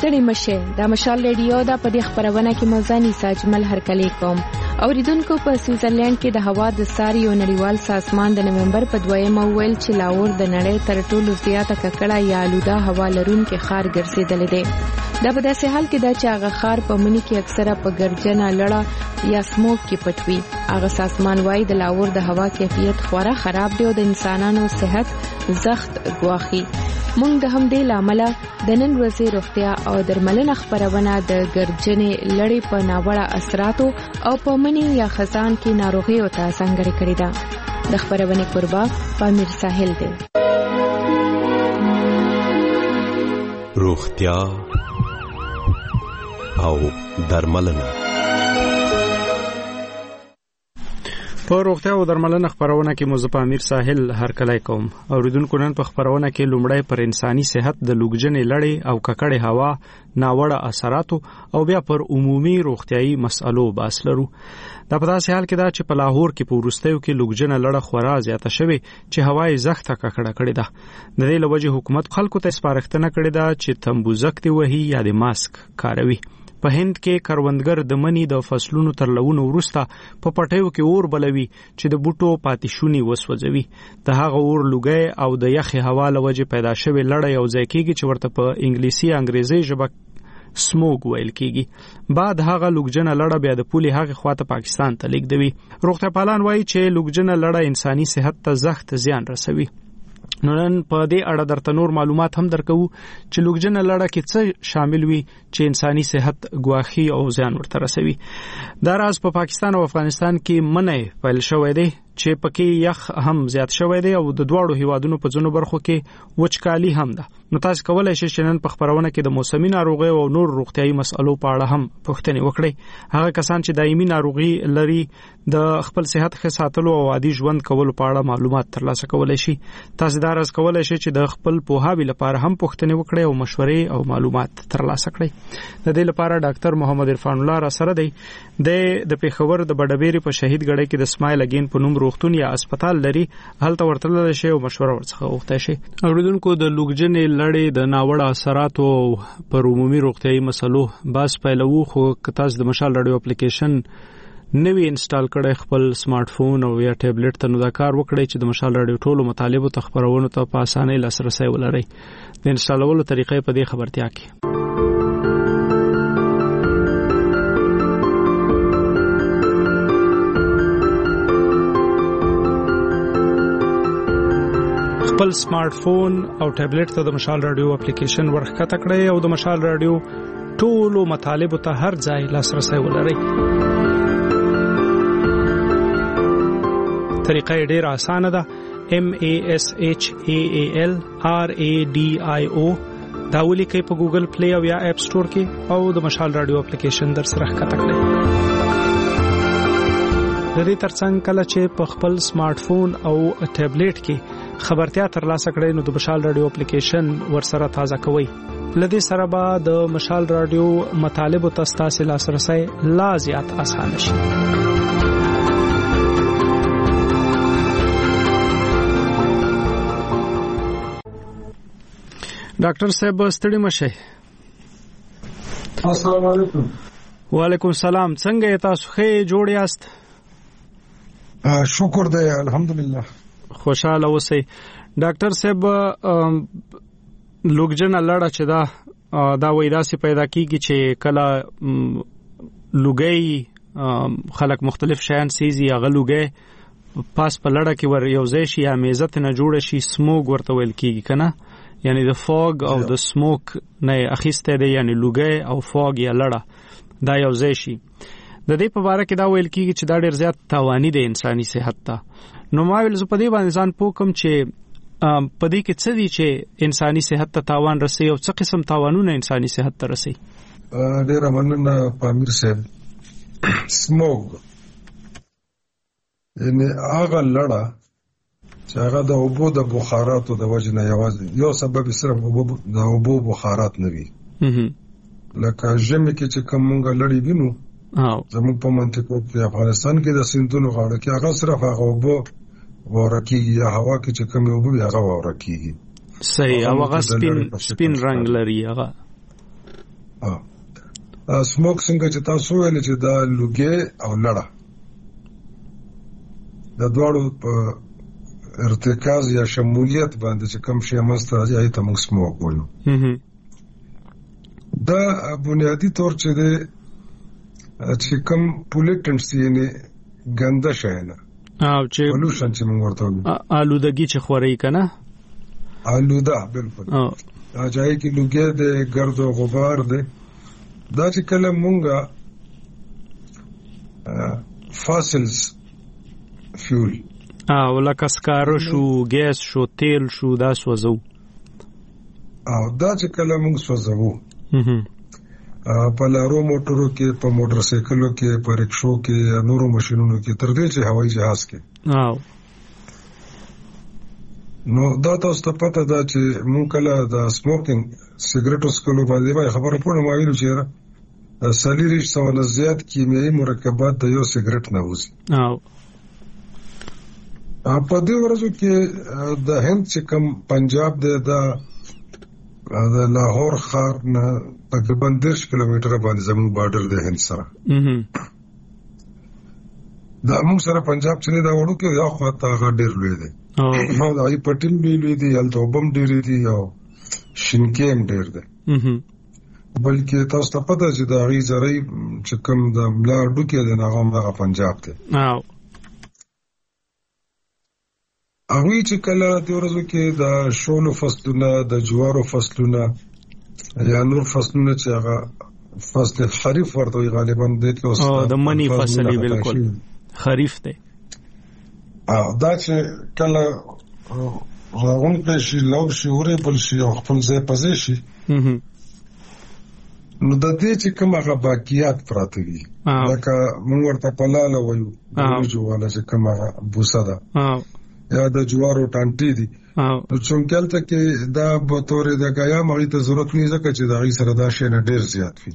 ستړي مشه د مشال ریډیو د په دې خبرونه کې موزاني ساجمل هرکلی کوم اوریدونکو په سویټزرلند کې د هوا د ساري او نړیوال سازمان د نومبر په 2 ویل چې لاهور د نړۍ تر ټولو زیاته ککړه یا آلوده هوا لرونکي ښار ګرځیدل دی. دا په داسې حال کې دا چې هغه ښار په مني کې اکثره په ګرجنه لړه یا سموک کې پټوي. هغه سازمان وايي د لاهور د هوا کیفیت خورا خراب دی او د انسانانو صحت زخت ګواخي. مونږ د همدې لامل د نن ورځې روغتیا او درملنه خبرونه د ګرجنې لړۍ په ناوړه اثراتو او په مني یا خزان کې ناروغیو ته ځانګړې کړې ده. د خبرونه قربا پامیر ساحل دی. روغتیا او درملنه. په روغتیا او درملنه خبرونه کې مو امیر ساحل هرکلی کوم. اوریدونکو نن په خبرونه کې لومړی پر انساني صحت د لوګجنې لړۍ او ککړې هوا ناوړه اثراتو او بیا پر عمومي روغتیايي مسئلو بحث لرو. دا په داسې حال کې دا چې په لاهور کې په وروستیو کې لوګجنه لړه خورا زیاته شوې چې هوا یې زخته ککړه کړې ده. د دې له وجې حکومت خلکو ته سپارښتنه کړې ده چې تنبوزک دی وهي یا د ماسک کاروي. په هند کې کروندګر د منی د فصلونو تر لونو وروسته په پټیو کې اور بلوي چې د بوټو پاتې وسوځوي. د هغه اور لوګي او د یخي هوا له وجې پیدا شوی لړۍ او ځای کېږي چې ورته په انګلیسي انګریزي ژبه سموګ ویل کېږي. بعد هغه لوګجنه لړه بیا د پولي هغه خواته پاکستان ته لیږدوي. روغتیا پالان وایي چې لوګجنه لړه انساني صحت ته زخت زیان رسوي. نو نن په دې اړه درته نور معلومات هم درکو چې لوګجنه لړه کې څه شامل وي چې انساني صحت ګواخي او زیان ورته رسوي. دا راز په پاکستان او افغانستان کې منې پیل شوی دی چې پکې یخ هم زیات شوی دی او د دواړو هیوادونو په ځینو برخو کې وچکالي هم ده. نو تاسو کولای شئ چې نن په خبرونه کې د موسمي ناروغیو او نور روغتیايي مسئلو په اړه هم پوښتنې وکړئ. هغه کسان چې دایمي ناروغي لري د خپل صحت ښه ساتلو او عادي ژوند کولو په اړه معلومات ترلاسه کولای شي. تاسو دا راز کولای شئ چې د خپل پوهاوي لپاره هم پوښتنې وکړئ او مشورې او معلومات ترلاسه کړئ. د دې لپاره ډاکټر محمد عرفان الله را سره دی. د پیښور د بډبېری په شهید ګړی کې د اسماعیل اگین په نوم روغتون یا هسپتال لري. هلته ورتلل شي او مشوره ورڅخه وغوښتل شي. اوریدونکو د لوګجنې لړۍ د ناوړه اثراتو پر عمومي روغتیايي مسلو باس پیلو خو کتاس د مشال رادیو اپلیکیشن نوی انسټال کړئ خپل سمارټ فون او یا ټابلیټ ته. نو دا کار وکړئ چې د مشال رادیو ټولو مطالبو ته خبرونه ته په اسانۍ لاسرسي ولرئ. د انسټالولو طریقې په دې خبرتیا کې خپل سمارټ فون او ټابلیټ ته د مشال رادیو اپلیکیشن ورخکته کړئ او د مشال رادیو ټولو مطالبو ته هر ځای لاسرسي ولرئ. طریقه ډېره اسانه ده. MASHAAL RADIO دا ولیکئ په ګوګل پلی او یا اپ سٹور کې او د مشال رادیو اپلیکیشن در سره ښکته کړئ. د دې ترڅنګ کله چې په خپل سمارټ فون او ټابلیټ کې خبرتیا ترلاسه کړئ نو د مشال رادیو اپلیکیشن ورسره تازه کوئ. لدې سره به د مشال رادیو مطالبو ته ستاسو لاسرسي لا زیات اسانه شي. ډاکټر صاحب ستړي مشه. السلام علیکم. وعلیکم السلام. څنګه تاسو ښه جوړ یاست؟ شکر دی الحمدلله. خوشاله اوسئ. ډاکټر صاحب لوګجنه لړه چې دا وای داسې پیدا کیږي چې کله لوګي خلک مختلف شیان سيزي هغه لوګي پاس په لړه کې ور یوځای شي یا میزت نه جوړ شي سموګ ورته ویل کیږي کنه. یعنی د فوګ او د سموک نه اخیسته دی یعنی لوګي او فوګ یا لړه دا یوځای شي. د دې په اړه کې دا ویل کیږي چې دا ډېر زیات تاواني دی انساني صحت ته. نو ما ویل زه په دې باندې ځان پوکم چې په دې کې څه دي چې انساني صحت ته تاوان رسي او څه قسم تاوانونه انساني صحت ته رسي. ډېر مننه پامیر صاحب. سموګ یعنی هغه لړه چې هغه د اوبو د بخاراتو د وجه نه یوازې یو سبب صرف د اوبو بخارات نه وي. لکه ژمي کې چې کوم مونږ لړۍ وینو زموږ په منطقو کې افغانستان کې د سیندونو غاړه کې هغه صرف هغه اوبو ورکیږي یا هوا کې چې کوم اوبو هغه ورکیږي. صحیح. هغه سپین رنگ لري هغه. سموک څنګه چې تاسو ویل چې دا لوګي او لړه د دواړو په ارتکاز یا شمولیت باندې چې کوم شی مسته راځي ته موږ سموک وایو. دا بنیادی طور چې کوم پولیټنټس یعنی ګنده شی نه او چې پولوشن چې موږ ورته وایو آلودګي چې خوري کنه آلوده بالکل اجای کی لوګي د ګرد او غبار ده دا چې کله مونږه فاسلز فیول لکه سکاره شو ګیس شو تیل شو دا سوځو دا چې کله مونږ سوځو په لارو موټرو کې په موټر سایکلو کې په رکشو کې نورو ماشينونو کې تر دې چې هوایي جهاز کې نو دا تاسو ته پته ده چې مونږ کله د سموکینګ سیګریټو سکلو باندې خبره پوره مایلو چې سلیریش څونه زیات کیمیاوي مرکبات د یو سیګریټ نه وځي په دې ورځو کې د هند چې کوم پنجاب د لاهور ښار نه تقریبا 10 کیلومتره باندې زموږ بارډر د هند سره دا موږ سره پنجاب چې دا وړو کې یو خواته هغه ډېر لوی دی نو دا یې پټیم لوی دی هلته وبم ډېر دی او شینکیم ډېر دی بلکې تاسو ته پته چې دا غي زری چې کوم د ملا ډوکې د هغه پنجاب دی هغه چې کله د ورځو کې د شولو فصلونه د جوارو فصلونه یا نور فصلونه چې هغه فصل خریف ورته غالبا د منی فصل بالکل خریف دی دا چې کله راغون په شي لو شي اورې بل شي خپل ځای پځې شي نو د دې چې کوم هغه باقیات پراته دي لکه موږ ورته پلاله وایو جوواله چې کوم هغه بوسه ده یا د جوارو ټانټي دي نو څنګه ته کې دا به تورې د غیا مغې ته ضرورت نه ځکه چې دا غي سره دا شی نه ډیر زیات وي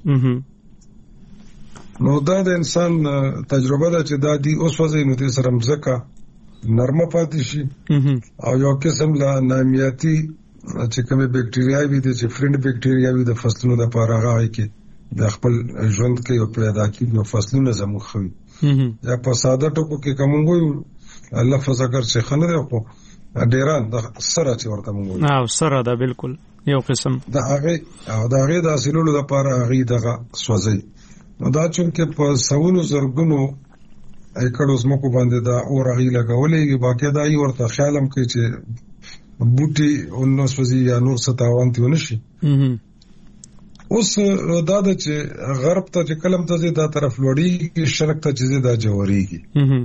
نو دا د انسان تجربه ده چې دا دی اوس وځي نو دې سره مزکه نرمه پاتې شي او یو قسم لا نامیاتي چې کومه بکټریاوي دي چې فرند بکټریاوي د فصلونو د پاره غاړي کې د خپل ژوند کې او پیدا کیږي نو فصلونه زموږ خوي یا په ساده ټکو کې کوم وایو لفظ اگر چې خنه دی خو ډیران د سره چې ورته مونږ سره دا بالکل یو قسم د هغه د اصلونو د لپاره هغه دغه سوځي نو دا چې په سونو زرګونو ایکړو زمکو باندې دا اور هغه لګولې باقي دا یې ورته خیالم کوي چې بوټي او نو سوځي یا نو ستاوان تی ونشي اوس دا د چې غرب ته چې کلم ته دا طرف لوړی کې شرق ته چې دا جوړیږي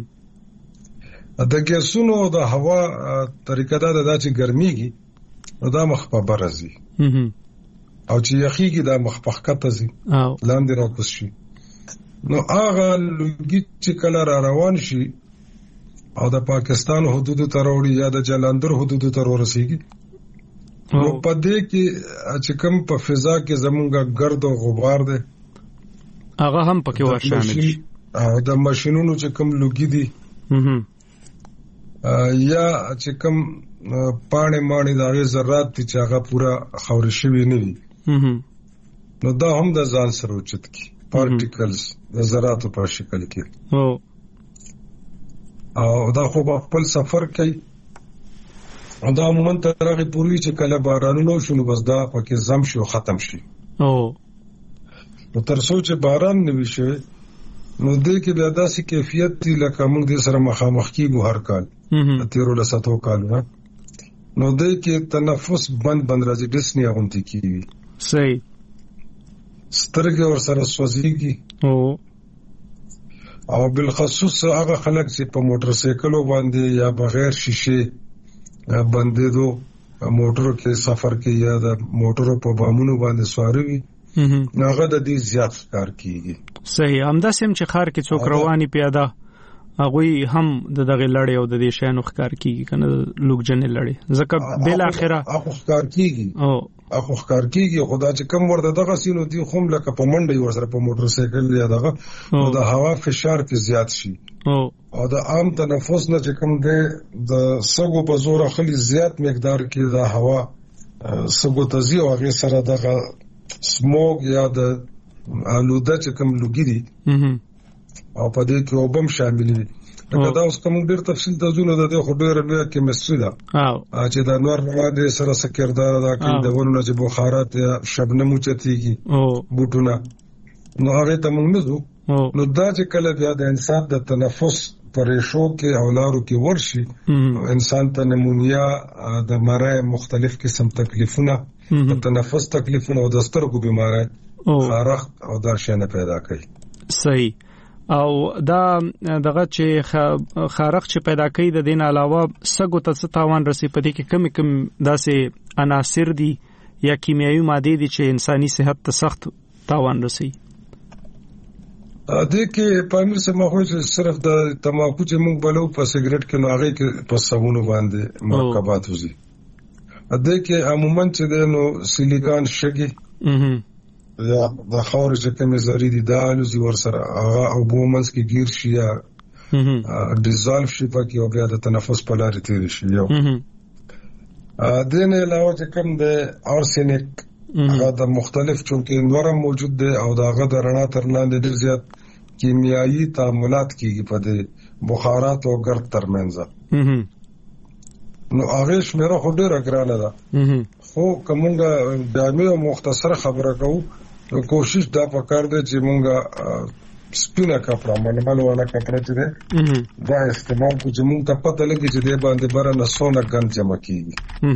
د ګیسونو د هوا طریقه دا چې ګرميږي نو دا مخ په برزي او چې یخيږي دا مخ په خطه زی لاندې راکوس شي نو هغه لږی چې کله را روان شي او د پاکستان حدود ته وروړي یا د جلندر حدود ته ورسیږي نو په دې کې چې کوم په فضا کې زمونږه ګرد او غبار ده هغه هم پکې ورشامل شي او د ماشينونو چې کوم لږی دي یا چې کوم پاڼې ماڼې د هغه ذرات چې هغه پورا خوري شوی نه وي نو دا هم د ځان سره اوچت کی پارټیکلز د ذراتو په شکل کې او دا خو خپل سفر کوي او دا عموما تر هغه پوری چې کله بارانونو شنو بس دا پکې زم شي او ختم شي نو تر څو چې باران نه وشي نو دې کې بیا داسې کیفیت دی لکه موږ دې سره مخامخ کیږو هر کال تیرو لساتو کالونه نو دې کې تنفس بند راځي ډسنی غونډه کیږي صحیح سترګې ور سره سوځيږي او بالخصوص هغه خلک چې په موټر سایکلو باندې یا بغیر شیشه باندې دو موټرو کې سفر کې یا د موټرو په بامونو باندې سواري هغه د دې زیات کار کیږي صحیح همدا سم چې خار کې څوک رواني پیاده هغه هم د دغه لړۍ او د دې شانو ښکار کیږي کنه لوګجنې لړۍ ځکه بل اخره هغه ښکار کیږي هغه ښکار کیږي خدا چې کم ورته دغه سینو دی خو لکه په منډه ور سره په موټر سایکل یا دغه د هوا فشار کې زیات شي او د عام تنفس نه چې کم دی د سګو په زور خلی زیات مقدار کې د هوا سګو تزي او هغه سره دغه سموګ یا د آلوده چې کوم لوګي دي او په دې کې وبم شامل دي. دا اوس کوم ډېر تفصیل ته ځو د دې خو ډېر لوی کیمستري ده چې د نور مواد سره څه کردار ادا کوي د ونو چې بخارات یا شبنم اوچتيږي بوټونه نو هغه ته موږ نه ځو. نو دا چې کله بیا د انسان د تنفس پریشو کې او لارو کې ورشي انسان ته نمونیا د مرای مختلف قسم تکلیفونه د تنفس تکلیفونه او د سترګو بیماری خارق او دا شنه پیدا کوي. صحیح. او دا دغه چې خارق چې پیدا کوي د دین علاوه سګو ته تاوان رسي پدې کې کم داسې عناصر دي یا کیمیاوي ماده دي چې انساني صحت ته سخت تاوان رسي. دې کې پامیر سره مخ صرف د تماکو چې موږ بلو په سیګریټ کې نو هغه کې په صابونو باندې مرکبات وزي. دې کې عموما چې نو سیلیکان شګي یا د خاور چې کومې ذرې دي دا لوزي ور سره هغه او بومنس کې گیر شي یا ډیزالف شي پکې او بیا د تنفس په لارې تیر شي. یو دین علاوه چې کوم د ارسنیک هغه د مختلف چونکه نورم موجود دی او دا هغه د رڼا تر لاندې ډیر زیات کیمیاوي تعاملات کیږي په د بخارات او ګرد ترمنځ. نو هغه شمیره خو ډیره ګرانه ده خو کومه دامه او مختصره خبره کوو کوشش دا پکار دی چې مونږه سپینه کپڑا منمل والا کپڑا چې دا استعمال کو چې مونږ ته پته لګي چې د باندې بره نسونه ګند جمع کیږي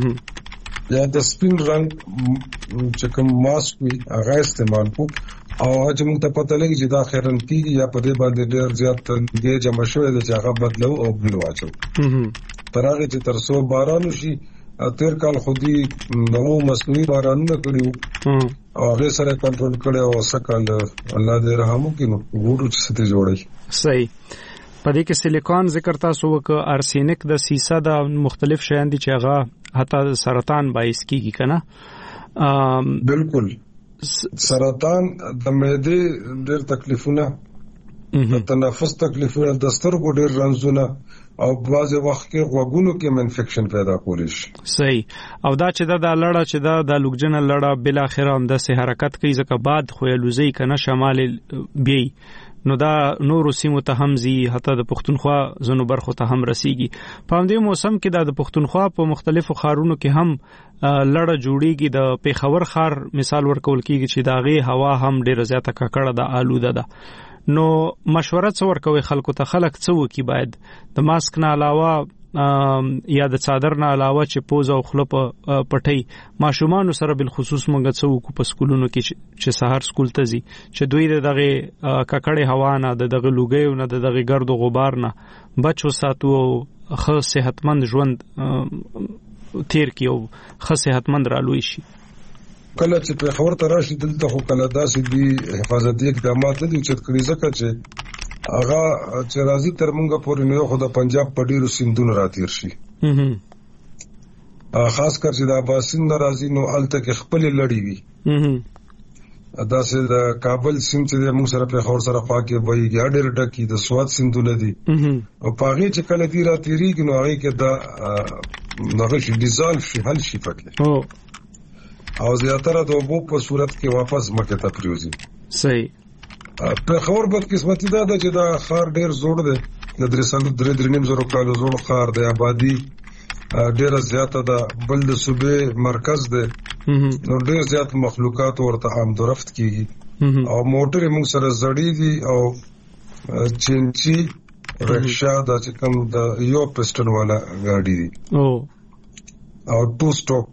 یا د سپین رنگ چې کوم ماسک وي هغه استعمال کو او چې مونږ ته پته لګي چې دا خیرن کیږي یا په دې باندې ډیر زیات دې جمع شوی د هغه بدلو او بل واچو ترغه چې ترسو باران شي. تیر کال خودي نو مصنوعي بارانونه کړیو او هغه سره کنټرول کړي او سکل الله دې رحم وکړي نو ګورو چې ستې جوړي. صحیح. پدې کې سیلیکون ذکر تاسو وک ارسینیک د سیسه د مختلف شیان دي چې هغه حتی سرطان باعث کیږي کنه. بالکل سرطان د معدې ډېر تکلیفونه د تنفس تکلیفونه د سترګو ډېر رنځونه او بعض وخت کې غوګونو کې انفیکشن پیدا کولی شي. صحیح. او دا چې دا لړه چې دا د لوګجن لړه بل اخر هم د سه حرکت کوي ځکه بعد خو لوزي کنه شمال بي نو دا نور سیمو ته هم زی حتی د پښتونخوا زنو برخو ته هم رسیږي. په همدې موسم کې د پښتونخوا په مختلفو خارونو کې هم لړه جوړیږي. د پیښور خار مثال ورکول کیږي چې داغه هوا هم ډیره زیاته ککړه ده آلوده ده. نو مشوره څور کوي خلکو ته خلک څه وکي باید د ماسک نه علاوه یا د صادر نه علاوه چې پوز او خله پټي ماشومان سره بل خصوص مونږ څه وکړو په سکولونو کې چې سحر سکول ته ځي چې دوی دغه ککړې هوا نه دغه لوګي نه دغه ګرد او غبار نه بچو ساتو او ښه صحتمند ژوند تیر کیو ښه صحتمند رالوي شي. کله چې په خبر ته راشي دلته خو کله داسې دي حفاظتي اقدامات دي چې کړي ځکه چې هغه چې راځي تر موږ پورې نه خو د پنجاب په ډیرو سیندونو راتیر شي خاص کر چې د اباسین راځي نو الته کې خپل لړۍ وي داسې د کابل سیند چې موږ سره په خبر سره خوا کې وایي ډېر ډکی د سواد سیندونه دي او پاغي چې کله دی راتیریږي نو هغه کې دا دغه شي ډیزالف شي حل شي پکې او زیاتره د اوبو په صورت کې واپس مکه ته پریوزي. صحیح. په خبر بد قسمتي دا چې دا خار ډیر زوړ دی د 3.5 کالو زوړ خار دی آبادی ډیر زیاته ده بل د صوبې مرکز دی نو ډیر زیات مخلوقات ورته آمد و رفت کیږي او موټر موږ سره زړی دي او چینچی رکشا دا چې کوم د یو پسټن والا ګاډي دي او ټو سټاک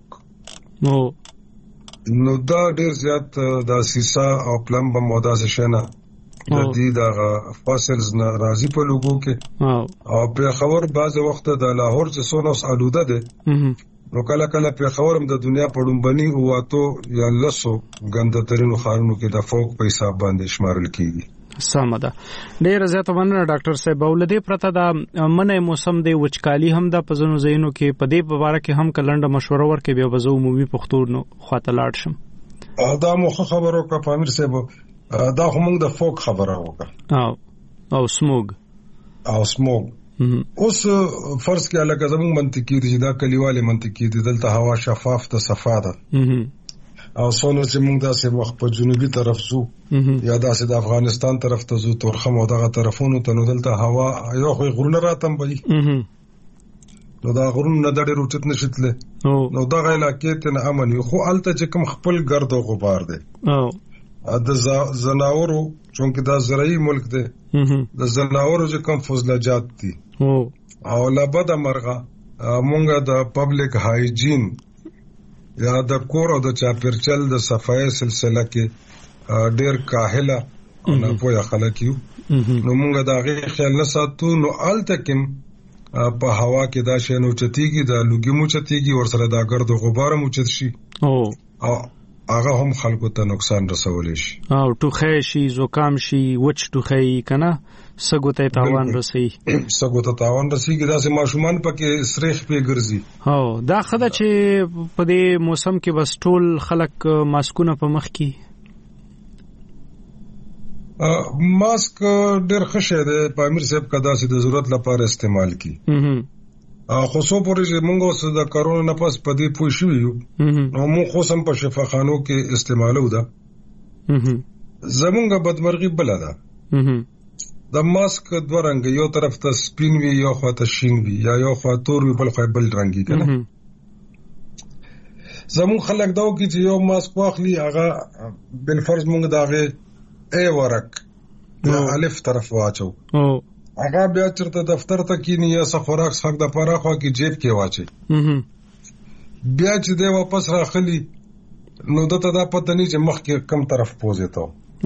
نو دا ډیر زیات د سیسا او پلمب مودا شنه د دې د فاسلز نه راځي په لوګو کې او په خبر بعض وخت د لاهور چې سونوس آلوده ده نو کله کله په خبرم د دنیا پړومبني هواته یا لسو ګندترینو خارونو کې د فوق په حساب باندې شمارل کیږي. سمده. ډیر زیات مننه ډاکټر صاحب. ولدي پرته دا منه موسم دی وچکالي هم د پزونو زینو کې په دې په اړه کې هم کلنډه مشوره ورکې بیا بزو عمومي پښتون خواته لاړ شم. دا مو خبرو کا پامیر صاحب دا هم د فوق خبره وکړه او سموګ اوس فرض کې علاقه زموږ منطقي دي دا کلیواله منطقي دي دلته هوا شفاف ته صفا ده او څونه چې موږ داسې وخت په جنوبي طرف زو یا داسې د افغانستان طرف ته زو تورخم او دغه طرفونو ته نو دلته هوا یو خو غرونه راتم بي نو دا غرونه نه ډېر اوچت نشتله نو دغه علاقې ته نه امن یو خو الته چې کوم خپل ګرد او غبار دی د زناورو چونکه دا زرعي ملک دی د زناورو چې کوم فضلجات دي او لابد مرغه مونږه د پبلک هایجین یا د کور او د چاپیرچل د صفای سلسله کې ډېر کاهله او نه پوهه خلک یو نو مونږه دا غي خیال نه ساتو نو الته کوم په هوا کې دا شی نو چتیږي دا لوګي مو چتیږي ور سره دا ګرد غبار مو چت شي او هغه هم خلکو ته نقصان رسول شي او ټوخی شي زکام شي وچ ټوخی کنه سګو ته تاوان رسي دا سه ماشومان پکې سریخ په ګرځي هو دا خدای چې په دې موسم کې بس ټول خلک ماسکونه په مخ کې ماسک ډېر خشه ده په امیر صاحب کدا سي د ضرورت لپاره استعمال کی خصوصا پورې چې موږ اوس د کرونا نه پس په دې پوه شو یو نو موږ خو سم په شفاخانو کې استعمالو ده زمونږه بدمرغي بل ده د ماسک دوه رنگ یو طرف ته سپین وی یو خوا ته شین وی یا یو خوا تور وی بل خوا بل رنگي کنه زمون خلک داو کې چې یو ماسک واخلي هغه بل فرض موږ داغه ای ورک الف طرف واچو هغه بیا چرته دفتر ته کینی یا سفراک څنګه د پراخوا کې جیب کې واچي بیا چې دی واپس راخلی نو دته دا پته نه چې مخ کې کم طرف پوزې ته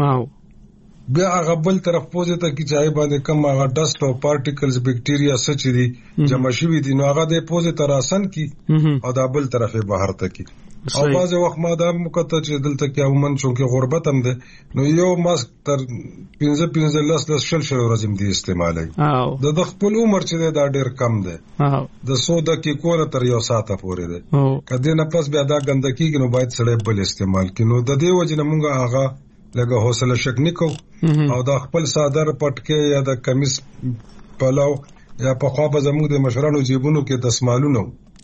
بیا هغه بل طرف پوزې ته کې ځای باندې کم هغه ډست او پارټیکلز بیکټیریا سچ دي جمع شوي دي نو هغه د پوزې تر اسن کی او دا بل طرفه بهر ته کی او بعض وخت ما دا مکته چې دلته کې عموما چونکه غربت هم ده نو یو ماسک تر 15 شل ورځې دی استعمالي د خپل عمر چې دا ډېر کم ده د 100 دقیقو تر یو ساعت پورې ده کله نه پس بیا دا ګندګي نو باید سړی بل استعمال کړي نو د دې وجه نه مونږه هغه لګه حوصله شک نکو او دا خپل صادر پټکي یا د کمیس پلاو یا په خوا به زموږ د مشرانو جیبونو کې دسمالونه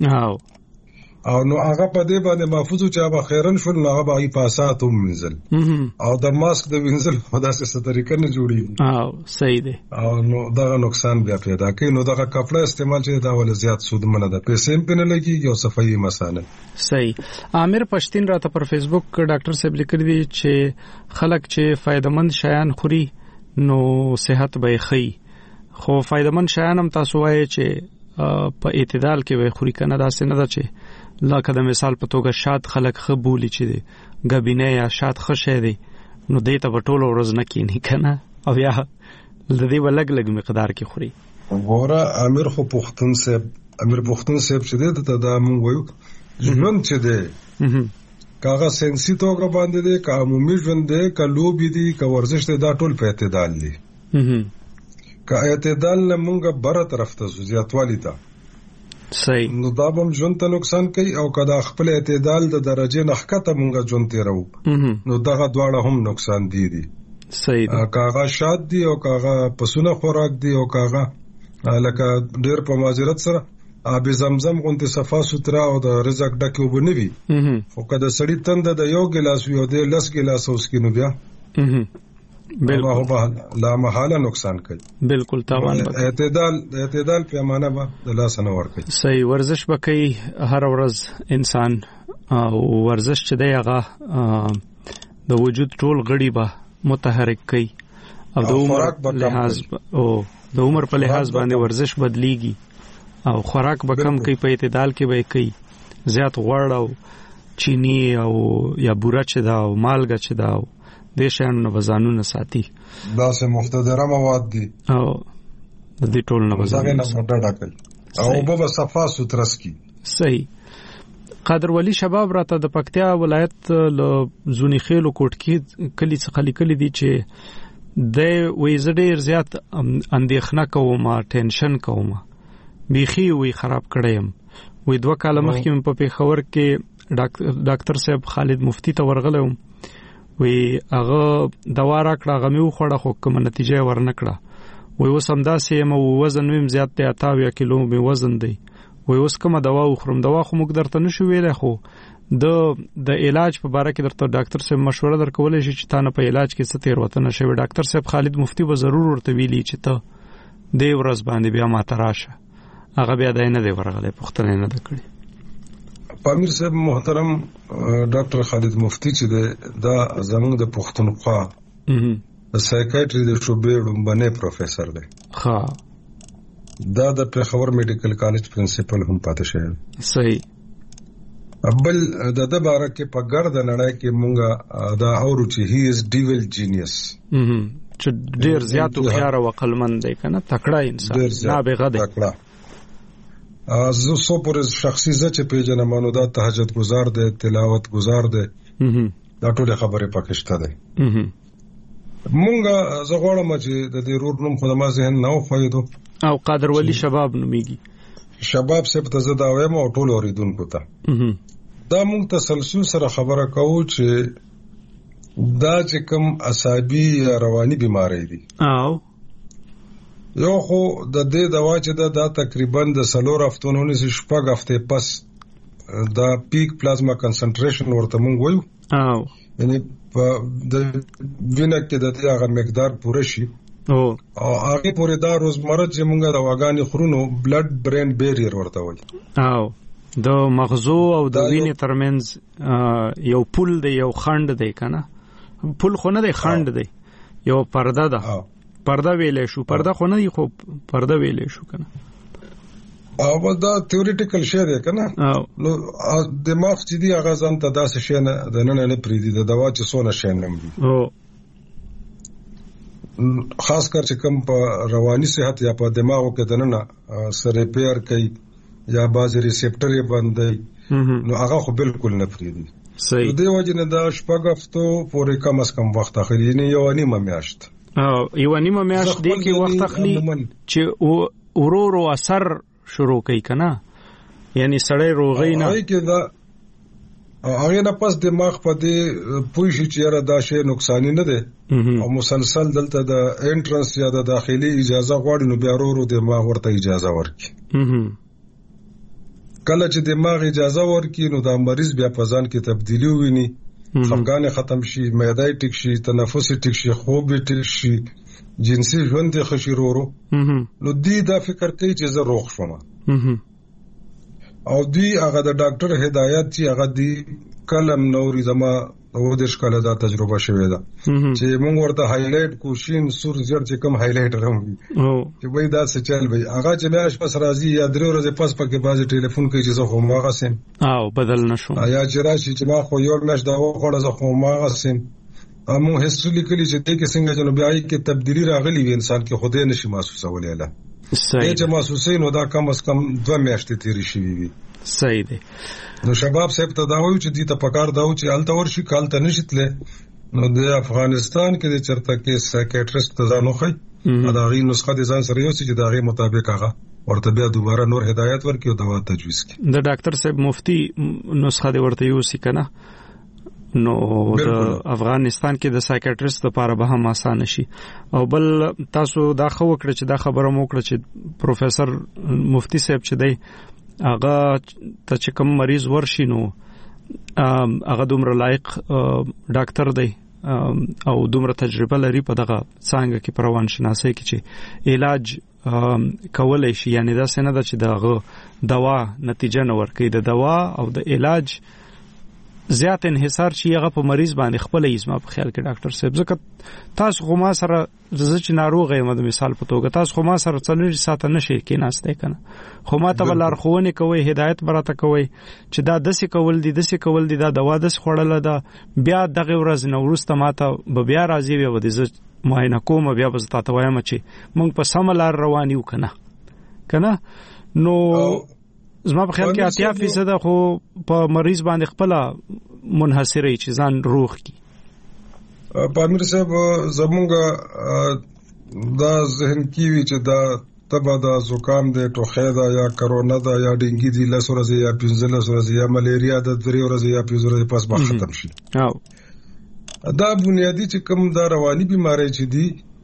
او نو هغه په دې باندې محفوظ چې هغه خیرن شول نو هغه به پاسات هم منزل او د ماسک د وینزل په داسې طریقې نه جوړیږي او صحیح دی او نو دا نقصان بیا پیدا کوي نو دا کپڑا استعمال چې دا ول زیات سود منه ده پیسې هم پنه لګي یو صفایي مسانه صحیح عامر پښتين راته پر فیسبوک ډاکټر صاحب لیکلی دی چې خلک چې فائدمند شیان خوري نو صحت به خي خو فائدمند شیان هم تاسو وایي چې په اعتدال کې وي خوري کنه دا څنګه ده چې لکه د مثال په توګه شات خلک خبولي چې دی غبینه یا شات خشه دی نو دې ته ټولو ورځ نه کینی کنه او یا د دې ولګ مقدار کې خوري وګوره امیر پښتون صاحب چې دی ته دا مونږ وایو ژوند چې دی کاغه سنسي توګه باندې دی کا عمومي ژوند دی کا لوبي دی کا ورزش دی دا ټول په اعتدال دی کا اعتدال نه مونږه بره طرف ته زیاتوالی تا صحیح نو دا هم ژوند ته نقصان کوي او کدا خپل اعتدال د درجه نخکته مونږه ژوند تیرو نو دغه دواړه هم نقصان دي صحیح کاغه شاد دي او کاغه پسونه خوراک دي او کاغه لکه ډېر په معذرت سره اب زمزم غونته صفا سترا او د رزق ډکه وبنوي خو کدا سړی تند د یو ګلاس یو د لس ګلاس اوس کې نو بیا بالکل لا محاله نقصان کوي بالکل تاوان اعتدال پیمانه به د لاس نه ور کوي صحیح ورزش وکي هر ورځ انسان او ورزش چې دی هغه د وجود ټول غړي به متحرک کوي او د عمر په لحاظ باندې ورزش بدليږي او خوراک به کم کوي په اعتدال کې به کوي زیات غوړ او چینی او یا بوره چې دا او مالګه چې دا د شان وزنونه ساتي دا سه مفتدره مواد دي او د دې ټول نه وزنونه ډاکل او په صفا سترس کی صحیح قادر ولی شباب راته د پکتیا ولایت له زونی خېلو کوټ کې کلی څخه لیکلي دي چې د وې ډېر زیات اندېښنه کوم ټینشن کوم بيخي وې خراب کړم وې 2 کال مخکې په پیښور کې ډاکټر صاحب خالد مفتی ته ورغلم وی هغه دوا راکړه هغه مې وخوړه خو کوم نتیجه ورنکړه وی اوس هم داسې مو وزن ویم زیات دی 80 کیلو مې وزن دی وی اوس کوم دوا وخورم دوا خو موږ درته نشو ویلای خو د علاج په اړه کې درته ډاکټر صاحب مشوره درکولې شي چې تاسو په علاج کې څه تیروتنه شوی. ډاکټر صاحب خالد مفتی به ضرور ورته ویلي چې ته د ورځ باندې بیا ماته راشه. هغه بیا دای نه دی ورغلی، پوښتنه نه ده کړې. امیر صاحب محترم ډاکټر خالد مفتی چې دا زموږ د پښتونخوا د سایکیاتري د شعبې لومبنی پروفیسور دی. ها دا د پیښور میډیکل کالج پرنسپل هم پاتې شوی. صحیح. بل د باره کې په ګرد نړۍ کې مونږه دا اورو چې هی از ډیول جینیس، چې ډیر زیات هوښیار او عقلمند دی، کنه تکړه انسان، نابغه دی. زه سو پر شخصي چې پیژنم نو دا تهجد گزار دی، تلاوت گزار دی، دا ټول خبره پاکشته دی. مونږه زه غواړم چې د دې رور نوم خو د ما ذهن نه خوایدو، او قادر ولی شباب نومیږي. شباب صاحب ته زه دا وایم او ټول اوریدونکو ته دا مونږ تسلسل سره خبره کوو چې دا چې کوم عصبي یا رواني بیماری دي، او یو خو د دې دوا چې دا تقریبا د 4 هفتونو نه 6 هفته پس دا پیک پلازما کنسنټریشن ورته مونږ وایو، او یعنی په د وینه کې د هغه مقدار پوره شي، او هغه پورې دا روزمره چې مونږ د واګانې خورونو بلډ برین بیریر ورته وایي، او د مغزو او د وینې ترمنځ یو پول دی، یو خند دی، کنه پول خو نه دی، خند دی، یو پرده ده. پرده ویلې شو، پرده خو نه دی، خو پرده ویلې شو، کنه. او دا تیوریټیکل شی دی، کنه. نو دماغ چې دی هغه ځان ته داسې شی نه د نن نه پریدي، د دوا چې سونه شی نه دی، خاص کر چې کوم په رواني صحت یا په دماغو کې د نن سره ریپیر کوي یا باز ریسپټر یې باندې، نو هغه خو بالکل نه پریدي. صحیح. د وجه نه دا شپږ هفتو پورې کم از کم وخت اخلي، نه یو نیمه میاشت. یو نیمه میاشت دی کې وخت اخلي چې ورو اثر شروع کوي، کنه، یعنی سړی روغی نه هغه نه پس دماغ په دې پوه شي چې یاره دا شی نقصانی نه دی، او مسلسل دلته د انټرنس یا د داخلي اجازه غواړي، نو بیا ورو دماغ ورته اجازه ورکړي. کله چې دماغ اجازه ورکړي نو دا مریض بیا په ځان کې تبدیلی وویني، خفګان ختم شي، معده ټیک شي، تنفس ټیک شي، خوب ټیک شي، جنسي ژوند ښه شي ورو. نو دی دا فکر کوي چې زه روغ شوم، او دوی هغه د ډاکټر هدایت چې هغه دی کلم نوري زما او د ښکاله دا تجربه شوې ده چې موږ ورته هایلایټ کوشین سور زیات چې کوم هایلایټر هم وي چې وای دا څه چل وي هغه چې میاش پس راځي یا درې ورځې پس پکې بازي ټلیفون کوي چې زه خو ماغه سم او بدل نشو یا چې راشي چې ما خو یو مش دا وخوړه زه خو ماغه سم امو هیستوري لیکلي چې دغه څنګه جنوبي کې تبدیلی راغلی وي انسان کې خوده نشي محسوسولای لا صحیح چې محسوسې نو دا کم از کم 2 میاشتې تیری شي وي صحیح دی نو شباب صاحب ته دا وایي چې دې ته پکار داو چې الته ورشي کال ته نشیتله نو د افغانستان کې د چرته کې سایکیاټریست ځانو خي دا غي نسخه د ځان سره یو چې دا غي مطابق هغه ورته بیا دوباره نور هدایت ورکړي او دوا تجویز کړي د ډاکټر صاحب مفتی نسخه دی ورته یو سی کنه نو د افغانستان کې د سایکیاټریست لپاره به هم آسان شي او بل تاسو دا خو وکړه چې دا خبره مو وکړه چې پروفیسور مفتی صاحب چې دی هغه ته چې کوم مریض ورشي نو هغه دومره لایق ډاکټر دی او دومره تجربه لري په دغه څنګه کې پروان شناسي کې چې علاج کولای شي یعنی دا څنګه ده چې دغه دوا نتیجه نه ورکړي د دوا او د علاج زیات انحصار شي هغه په مریض باندې خپل ایزما په خیال کې ډاکټر صاحب ځکه تاسو خو ما سره چې ناروغ یم د مثال په توګه تاسو خو ما سره 4 ساعت نشي کې ناشته کنه خو ما ته بل لارښوونه کوي هدایت براته کوي چې دا دسي کول دي دا دوا دس خوړل ده بیا دغه ورځ نو ورسته ماته بیا راځي و د معاینه کوم بیا به تاسو وایم چې مونږ په سم لار روان یو کنه نو زما په خیال کې 80% خو په مریض باندې خپل منحصرې چې ځان روغ کی پامیر صاحب زمونږه دا ذهن کې وی چې دا تبا دا زکام دی ټوخه دا یا کرونا دا یا ډینګي دی لس ورځې یا 15 ورځې یا ملیریا د 3 ورځې یا 15 ورځې پس به ختم شي او دا بنیادی چې کوم دا رواني بیماری چې دی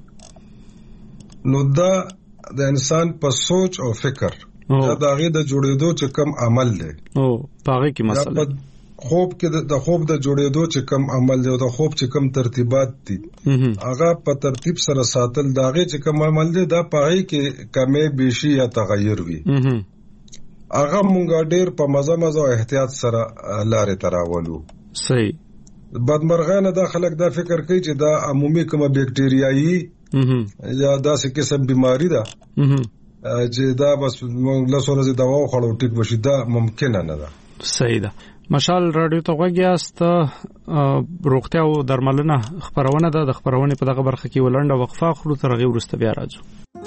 نو دا د انسان په سوچ او فکر دا دغه د جوړېدو چې کم عمل دی او پاره کې مسله خوب کې د خوب د جوړېدو چې کم عمل دی او د خوب چې کم ترتیبات دي هغه په ترتیب سره ساتل داغه چې کم عمل دی دا پای کې کمې بیشي یا تغیر وي هغه مونږ ډېر په مزه او احتیاط سره لارې تراولو. صحیح. بدمرغانه دا خلک دا فکر کوي چې دا عمومي کومه بیکټریایي یا داسې قسم بیماری ده چې دا بس لاسونه زی دوا خورو ټیک بشي دا ممکن نه ده. صحیح ده. مشال رادیو ته غوږیاست. روغتیا او درملنه خبرونه ده. د خبرونه په دغه برخه کې ولنډه وقفه خورو تر هغه وروسته بیا راځو.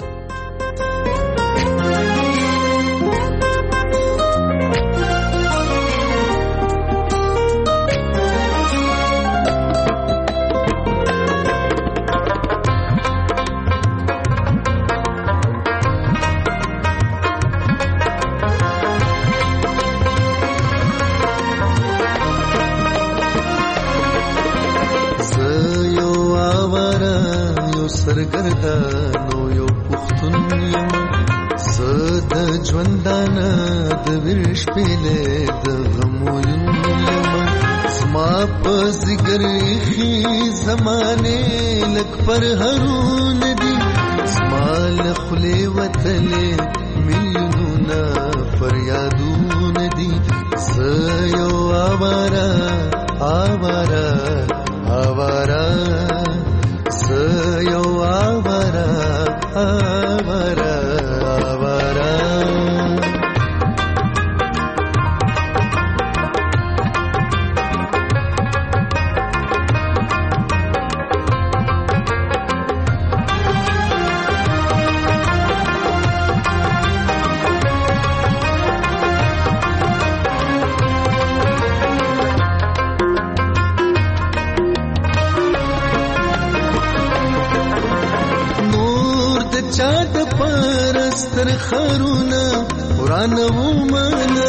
سرګردانو یو پختون یم زد ژوندانه د ویش پیله د غموین یم زما په زګر خي زمانه لک پر هرون دي زما لخلي وتلې میلیونونه فریادون دي زيو آوارا آوارا آوارا زيو آوارا آوارا آوارا چاد پرستر خرونا قرآن ومانا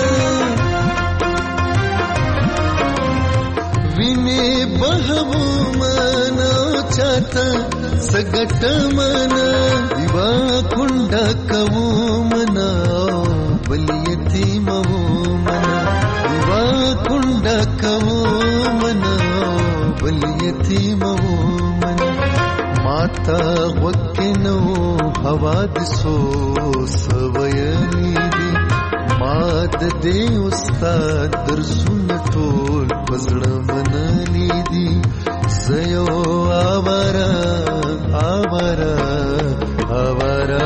وینه بهو مانا چاتا سگٹ مانا دیوا کنڈا کو منا بلیتی مو منا دیوا کنڈا کو منا بلیتی مو منا ماتا وکنو حوادثو سویانی دی ماد دے استاد درسون ټول پزړه منلی دی زيو آوارا آوارا آوارا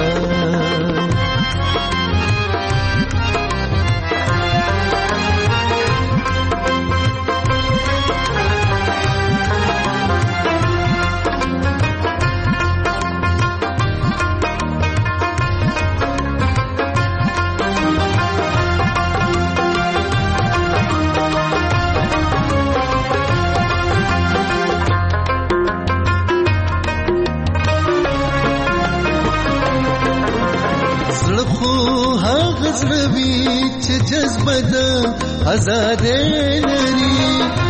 جذبه د آزادې لري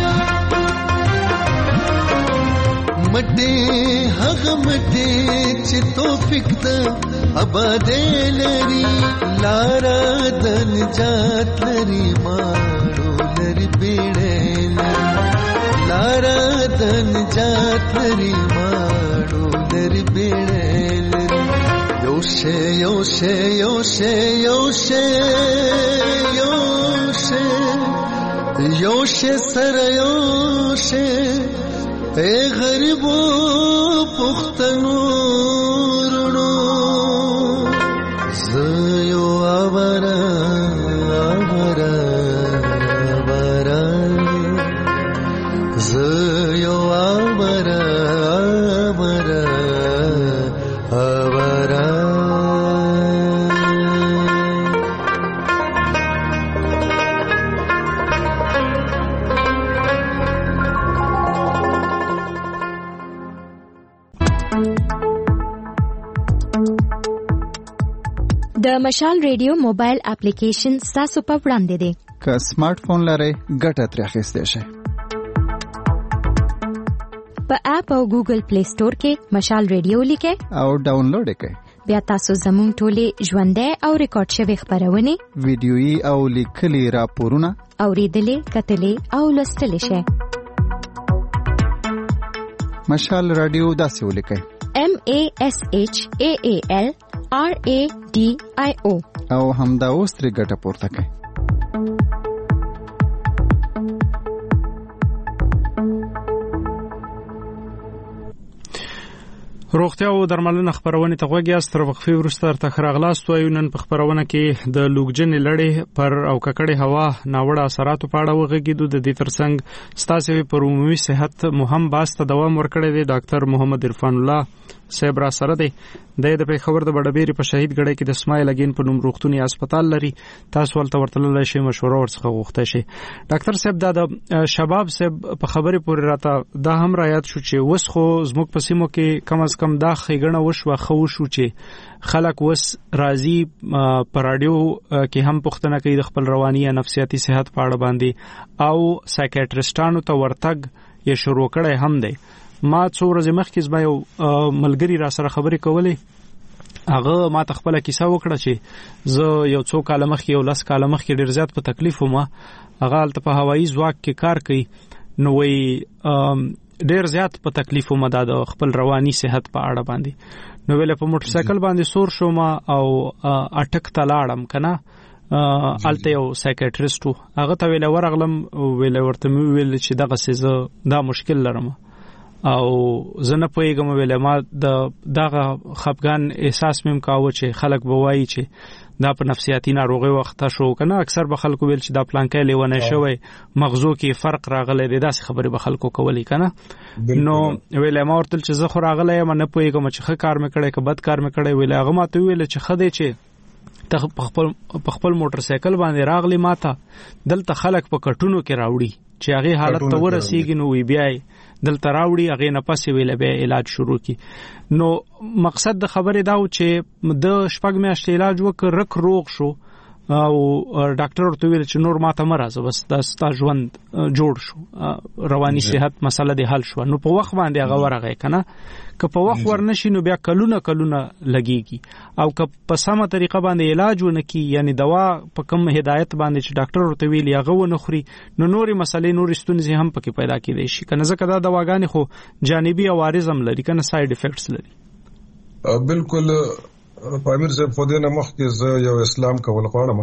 مټې هغه مټې چې توفیق د آبادې لري لارا د نجات لري ماړو لري بیړې لري لارا د نجات لري ماړو لري بیړې لري یوشه یوشه یوشه یوشه یوشه سر یوشه اے غریبو پختنو رونو زيو آوارا آوارا آوارا زيو آوارا آوارا آوارا د مشال ریډیو موبایل اپلیکیشن تاسو په وړاندې دی. که سمارټ فون لرئ ګټه ترې اخیستی شئ. په اپ او ګوګل پلی سٹور کې مشال ریډیو لیکئ او ډاونلوډ یې کړئ. بیا تاسو زموږ ټولې ژوندۍ او ریکارډ شوی خبرونه ویډیويي او لیکلي راپورونه اوریدلې کتلې او لوستلې شئ. مشال رادیو داسې ولیکئ MASHAALRADIO او همدا اوس ترې ګټه پورته کړئ. روغتیا او درملنه خبرونه ته غوږی است. تر وقفې وروسته تر خراغلاست وایو. نن په خبرونه کې د لوګجنې لړۍ پر او ککړې هوا ناوړه اثراتو په اړه وغږیدو. د دې ترڅنګ ستاسو پر عمومي صحت مهم باسته دوام ورکړی دی. ډاکټر محمد عرفان الله صاحب را سره دی. د پیښور د بډبېری په شهید ګړی کې د اسماعیل اگین په نوم روغتوني هسپتال لري. تاسو ولته ورتللی شئ، مشوره ورڅخه غوښته شئ. ډاکټر صاحب دا د شباب صاحب په خبرې پورې راته دا هم را یاد شو چې وس خو زموږ په سیمو کې کم از کم دا ښېګڼه وشوه خو شو چې خلک وس راځي په رادیو کې هم پوښتنه کوي د خپل رواني یا نفسیاتي صحت په اړه باندې او سایکیاټریسټانو ته ورتګ یې شروع کړی هم دی. ما څو ورځې مخکې زما یو ملګری را سره خبرې کولې. هغه ما ته خپله کیسه وکړه چې زه یو څو کاله مخکې یو 10 کاله مخکې ډېر زیات په تکلیف وم. هغه هلته په هوایي ځواک کې کار کوي. نو وایي ډېر زیات په تکلیف وم د خپل رواني صحت په اړه باندې. نو ویله په موټر سایکل باندې سور شوم او اټک ته لاړم کنه. الته یو سایکیاټریسټ هغه ته ویله ورغلم، ویله ورته ویل چې دغه څه دا مشکل لرم او زه نه پوهېږم. ویله ما دغه خفګان احساس مې کاوه چې خلک به وایي چې دا په نفسیاتي ناروغي وخته شو کنه. اکثر به خلکو ویل چې دا پلانکی لیونی شوی، مغزو کې فرق راغلی دی، داسې خبرې به خلکو کولی کنه. نو ویله ما ورته چې زه خو راغلی یم نه پوهېږم چې ښه کار مې کړی که بد کار مې کړی. ویله هغه ما ته وویل چې ښه دی چې ته په خپل موټر سایکل باندې راغلی، ما ته دلته خلک په کټونو کې راوړي چې هغې حالت ته ورسیږي نو وی بیا دلته راوړي، هغې نه پسې ویله بیا علاج شروع کی. نو مقصد د خبرې دا و چې د 6 میاشتې علاج وکړ، رک روغ شو او ډاکټر ورته ویل چې نور ما ته مه راځه، بس دا ستا ژوند جوړ شو، رواني صحت مسله دې حل شوه. نو په وخت باندې هغه ورغی کنه. که په وخت ورنشي نو بیا کلونه لګیږي او که په سمه طریقه باندې علاج ونه کی، یعنی دوا په کم هدایت باندې چې ډاکټر ورته ویلي هغه ونه خوري، نو نورې مسلې نورې ستونزې هم پکې پیدا کېدای شي کنه. ځکه دا دواګانې خو جانبي عوارض هم لري کنه، ساید افیکټس لري. بالکل پامیر صاحب خو دې نه مخکې زه یو اسلام کول غواړم.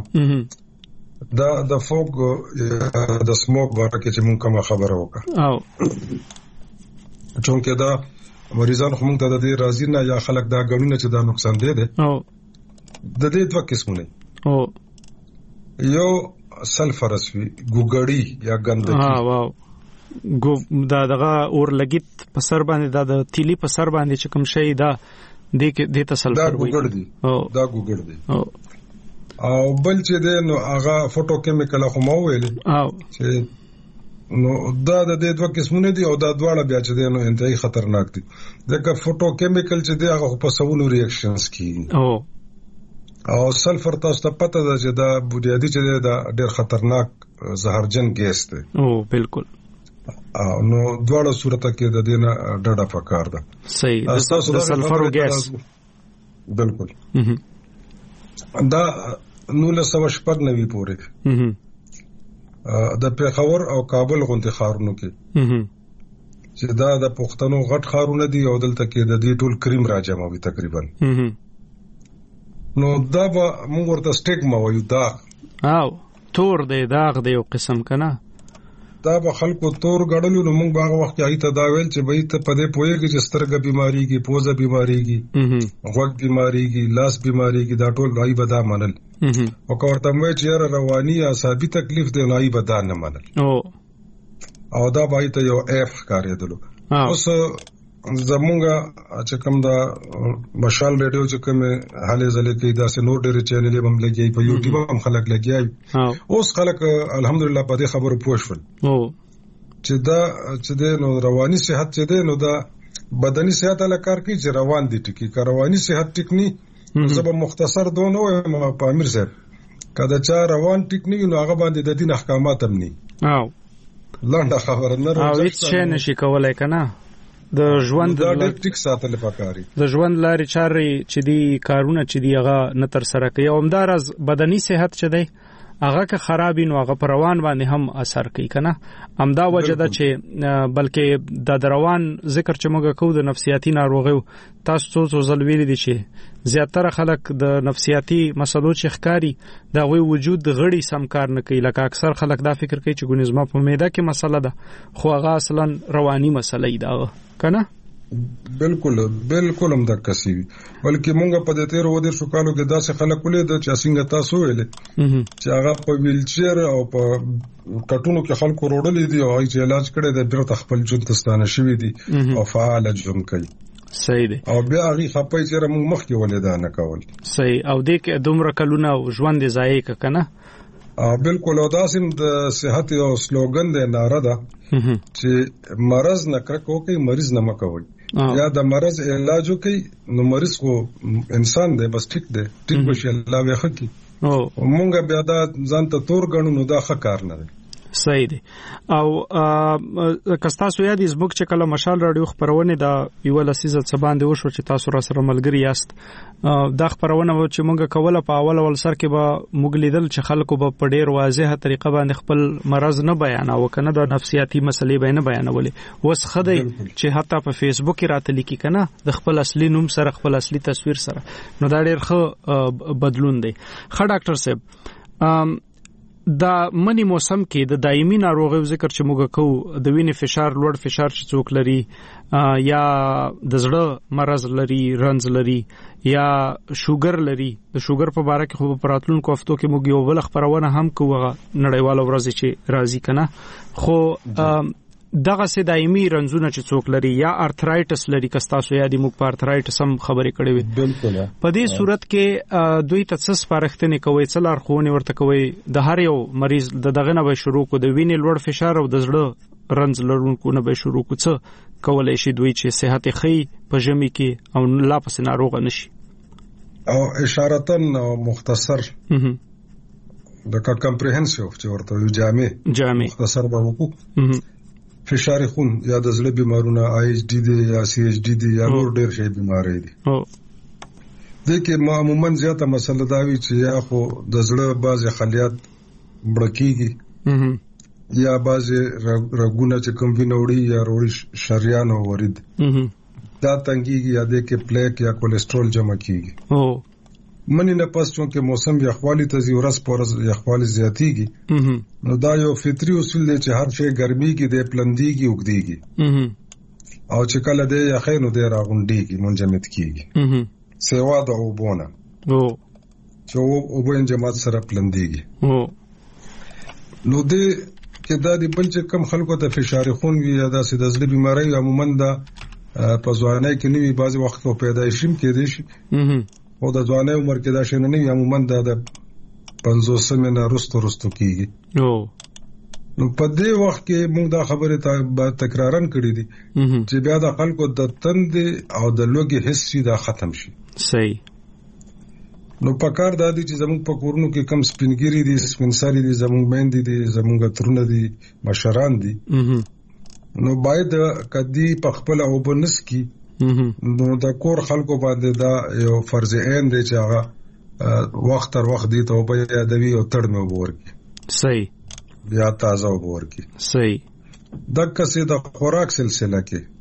دا د فوګ د سموک باره کې چې مونږ کومه خبره وکړه او چونکه دا مریضان خو مونږ ته د دې راځي نه یا خلک دا ګڼونه چې دا نقصان دی او د دې دوه قسمونه او یو سلفرس وی ګوګړی یا ګندګي واو دغه اور لګیت په سر باندې د تیلی په سر باندې چې کوم شی دا دې ته سلفر وي دا ګوګړ دی او بل چې دی نو هغه فوټو کیمیکل خو مو ویل او چې نو دا د دې دوه قسمونه دي او دا دواړه بیا چې دی نو انتهایی خطرناک دي. ځکه فوټو کیمیکل چې دی هغه په سوونو ریاکشنز کوي او سلفر تاسو ته پته ده چې دا بنیادی چې دی دا ډېر خطرناک زهرجن ګیس دی. او بالکل نو دواړه صورت کې د دې نه ډډه پکار ده. صحیح تاسو د سلفر ګیس بالکل دا 1990 پورې د پیښور او کابل غونډې خارونو کې چې دا د پښتنو غټ خارونه دي او دلته کې د دې ټول کریم راجموي تقریبا. نو دا به موږ ورته سټیګما وایو، داغ او تور دی، داغ دی یو قسم کنه. دا به خلکو تور غړلو نو موږ هغه وخت کې ایته دا ویل چې به ته په دې پوهېږي چې سترګه بیماریږي، پوزه بیماریږي، غوږ بیماریږي، لاس بیماریږي، دا ټول غي به دا منل. او کوړته مې چې رواني اعصابي تکلیف دی نو ای به دا نه منل او دا به ته یو اف ښکارېدلو. اوس زمونږه چې کوم دا مشال ریډیو چې کوم حاله زله کې دا سه نور ډېر چینلې هم لګي، په یوټیوب هم خلک لګي. اوس خلک الحمدلله په دې خبرو پوه شول چې دا چې نو رواني صحت چې دی نو دا بدني صحت له کار کوي چې روان دي ټکی که رواني صحت ټکني زه به مختصر دونه وایم په امیر صاحب کله چې روان ټکني نو هغه باندې د دین احکامات هم نه او لنډه خبره نه راځي او هیڅ شي نشي کولای کنه. د ژوند د ټیک ساتل پکاري د ژوند لارې چارې چې دی کارونه چې دی هغه نه تر سره کوي او همدارز بدني صحت چې دی هغه که خرابې نو هغه پر روان باندې هم اثر کوي کنه. همدا وجه ده چې بلکې د روان ذکر چې موږ کوو د نفسیاتي ناروغیو تاسو څو ځل ویلي دي چې زیاتره خلک د نفسیاتي مسلو چې ښکاری د غوي وجود غړي سم کار نه کوي. لکه اکثر خلک دا فکر کوي چې ګونې زما په معده کې مسله ده خو هغه اصلا رواني مسله ده کنه. بالکل هم د کسي بلکې مونږ په دې تیر ودی شو کالو کې داسې خلک ولې د چې څنګه تاسو ویلې چې هغه په ویلچیر او په کټونو کې خلکو روړلې دي او چې علاج کړي د بیرته خپل ژوند تستانه شوی دي او فعال ژوند کوي. صحیح دی. او بیا هغه خپای چې موږ مخکې ولیدا نه کول. صحیح. او دې کې دومره کلونه ژوند ضایع کنه. بالکل. او داسم د صحت او سلوګن د ناره ده چې مرز نه کرکو کوي مریض نه مکوي یا د مرز علاج کوي نو مریض کو انسان دی بس ټیک دی ټیک بشي الله به خکې او مونږ بیا دا ځان ته تور غنو نو دا ښه کار نه دی. صحیح دی. او کستاسو یادی زموږ چې کله مشال رادیو خبرونه د یو لسیزه څه باندې وشو چې تاسو را سره ملګری یاست دا خبرونه چې مونږ کوله په اول سر کې به مونږ لیدل چې خلکو به په ډیر واضحه طریقه باندې خپل مرض نه بیاناوه کنه د نفسیاتي مسلې به نه بیانولې. وس خدای چې حتی په فیسبوک کې راته لیکي کنه د خپل اصلي نوم سره خپل اصلي تصویر سره نو دا ډیر ښه بدلون دی. ښه ډاکټر صاحب دا منی موسم کې د دایمي ناروغیو ذکر چې موږ کوو د وینې فشار لوړ فشار چې څوک لري یا د زړه مرض لري رنځ لري یا شوګر لري د شوګر په اړه کې خو په راتلونکو هفتو کې موږ یو بل خبرونه هم کوو نړیواله ورځ چې راځي کنه. خو دغه سه دایمي رنځونه چې څوک لري یا ارترایټس لري کستاسو یادی موږ په ارترایټس هم خبرې کړې وي. بالکل. په دې صورت کې دوی ته څه سپارښتنه کوي څه لارښوونه ورته کوي د هر یو مریض دغه نه به شروع کو د وینې لوړ فشار او د زړه رنځ لرونکو نه به شروع کو څه کولای شي دوی چې صحت ښه په ژمي کې او لا پس ناروغ نشي. او اشارتن مختصر د کمپریهنسیو چې ورته جامع مختصر به وکړو. فشار خون یا د زړه بیمارونه آی ایچ ډی دی یا سی ایچ ډی دی یا نور ډیر شي بیماری دي. د کې عموما زیاته مسله دا وی چې یا خو د زړه بعضی خلیات بړکیږي یا بعضی رګونه چې کوم وینوړي یا وړي شریان او ورید دا تنګيږي یا د کې پلیک یا کولیسټرول جمع کیږي. منی نه پس چون کې موسم یخوالی ته زیورس پورز یخوالی زیاتیږي نو دا یو فطری اصول دی چې هر شی ګرمي کې د پلندېږي وګديږي او چې کله د یخینو د راغونډيږي منجمد کیږي سیوا د اوبونه چې اوبو انجماد سره پلندېږي نو د کې دا د بل چې کم خلکو ته فشار خون وي یا د زړه بیماری عموما د په ځوانۍ کې نوي بعضي وخت په پیدایشم کې دي شي او د ځوانۍ عمر کې دا شي نه وي عموما د 50 نه رستو کیږي. نو په دې وخت کې موږ دا خبره ته تکرارن کړې دي چې بیا د خلکو د تند او د لوګي حس دا ختم شي. صحیح. نو په کار د دې چې زموږ په کورونو کې کم سپینګری دي سپینساري دي زموږ مېندې دي زموږ ترونه دي مشران دي نو باید کدی په خپل او بنس کې نو د کور خلکو باندې دا یو فرض عین دی چې هغه وخت تر وخت دی ته په یادوي او تړ مې وورکی. صحیح. بیا تازه وورکی. صحیح. د کسې د خوراک سلسله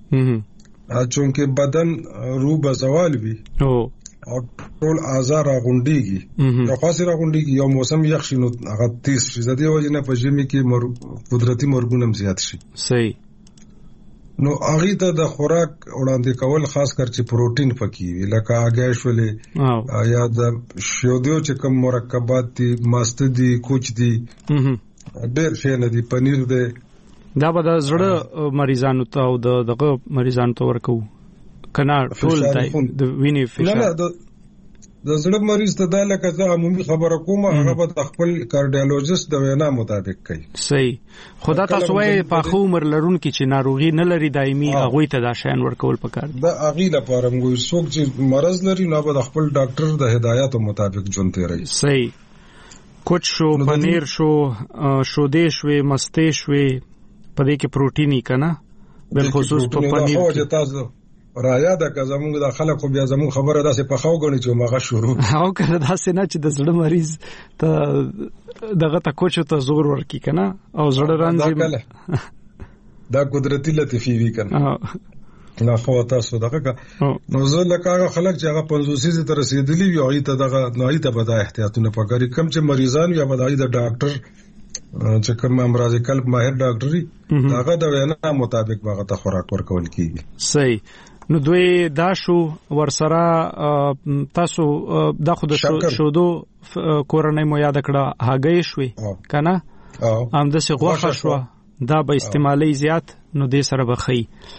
کې چونکه بدن روح زوال وي او ټول اعضاء راغونډيږي یو خاصه راغونډيږي یو موسم یخ شي نو هغه تیز شي زده وجنه په ژمي کې قدرتي مرګونم زیات شي. صحیح. نو هغه ته د خوراک وړاندې کول خاص کر چې پروتین پکې وي لکه هغه شولې یا د شودیو چې کوم مرکبات دي ماست دي کوچ دي ډېر شي نه دي پنیر دی دا به د زړه مریضانو ته او دغه مریضانو ته ورکو کنه ټول د وینې فشار د زړه مریض ته دا لکه زه عمومي خبره کوم هغه به خپل کارډیالوجست د وینا مطابق کوي. صحیح. خدا تاسو وايي په خو عمر لرونکو چې ناروغي نه لري دایمي هغه ته دا شین ورکول پکار دي. دا اغي لپاره موږ څوک چې مرز لري نو به خپل ډاکټر د هدایتو مطابق ژوند تیروي. صحیح. کوچ شو پنیر شو شودې شوې مستې شوې په دې کې پروتینی کنه بل خصوص په پنیر کې تاسو رایا دا که زمونږ د خلکو بیا زمونږ خبره داسې په خاو غني چې ماغه شروع او کله داسې نه چې د زړه مریض ته دغه تا کوچ ته زور ورکی کنه او زړه رانځي دا قدرتي لطیفي وی کنه نه خو تاسو دغه نو زه لکه خلک چې هغه 500 ته رسیدلی وي او ته دغه نوې ته بد احتیاطونه پکاري کم چې مریضان یا بدایي د ډاکټر چې کوم امراض قلب ماهر ډاکټري هغه د وینا مطابق هغه ته خوراک ورکول کیږي صحیح نو دوی دا شو ورسره تاسو د خود شودو کورنۍ مو یاد کړه هغه شوي کنه هم د څه غوښه شو دا به استعمالي زیات نو دې سره بخي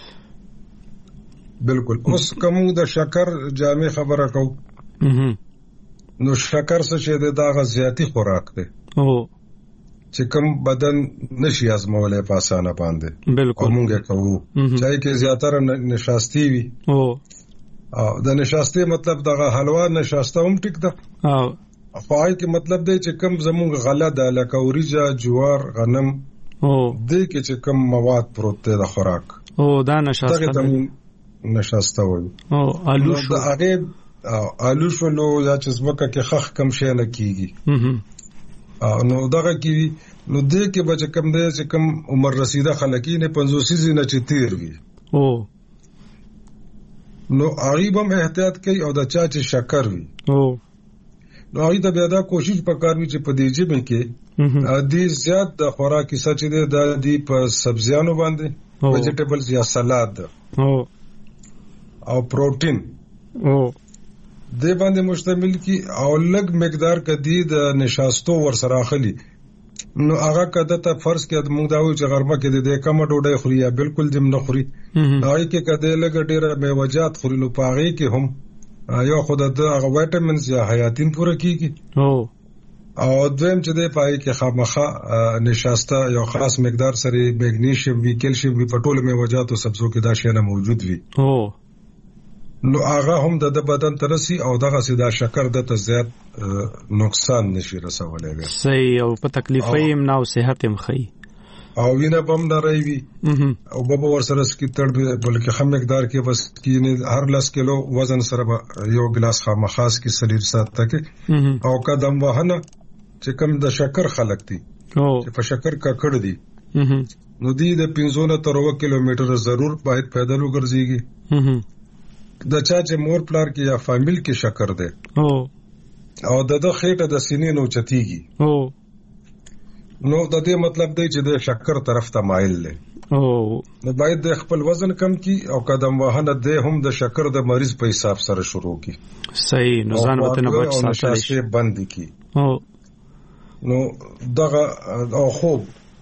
بالکل اوس کوم د شکر جامع خبره کو نو شکر څه چې دا غزياتي خوراک دی او چې کوم بدن نشي ازمولای په اسانه باندې بالکل موږ کوو چای کې زیاتره نشاستی وي او د نشاستی مطلب دغه حلوا نشاسته هم ټیک ده او پای کې مطلب دی چې کوم زموږ غله د لکه اوریجا جوار غنم او دې کې چې کوم مواد پروت دی د خوراک او دا نشاسته وي او آلو شو هغه آلو شو نو یا چې زمکه کې خخ کم شي نه کیږي نو دغه کې نو دې کې به کم دی چې کم عمر رسیده خلکی نه 500 نه چې تیر وي او نو غریب هم احتیاط کوي او د چا چې شکر وي او نو هغه د بیا دا کوشش وکړي چې په دې جبه کې دې زیات د خوراکي سچ دې د دې په سبزیانو باندې ویجیټیبلز یا سلاد او پروتین او دې باندې مشتمل کی او لږ مقدار کدی د نشاستو ور سره اخلي نو هغه کده ته فرض کې موږ دا وایو چې غرمه کې د کم ډوډۍ خوري یا بالکل دم نه خوري هغه کې کده لږ ډیره میوجات خوري نو پاغي کې هم یو خود د هغه وټامینز یا حیاتین پوره کیږي او دویم چې د پای کې خامخه نشاسته یو خاص مقدار سره مګنیشیم وی کیلشیم وی پټول میوجات او سبزو کې دا شی نه موجود وي نو هغه هم د بدن ترسي او دغه سیدا شکر د ته زیات نقصان نشي رسولای صحیح او په تکلیفې هم نه او صحت هم خي او وینه بم نه راوي او بابا ور سره سکی تړ بلکې هم مقدار کې بس کینه هر 10 کیلو وزن سره یو ګلاس خامخاس کې سلیر ساتل کې او قدم وهنه چې کم د شکر خلق دي چې په شکر کا کړ دي نو دی د 15 تر 20 کیلومتر ضرور باید پیدل وګرځيږي د چا چې مور پلار کې یا فامیل کې شکر ده او د خېټه د سینې نو چتیږي نو د دې مطلب دی چې د شکر طرف ته مایل دی نو باید د خپل وزن کم کی او قدم وهنه ده هم د شکر د مریض په حساب سره شروع کی صحیح نو ځان وته نه بچ ساتي بند کی نو دغه او خوب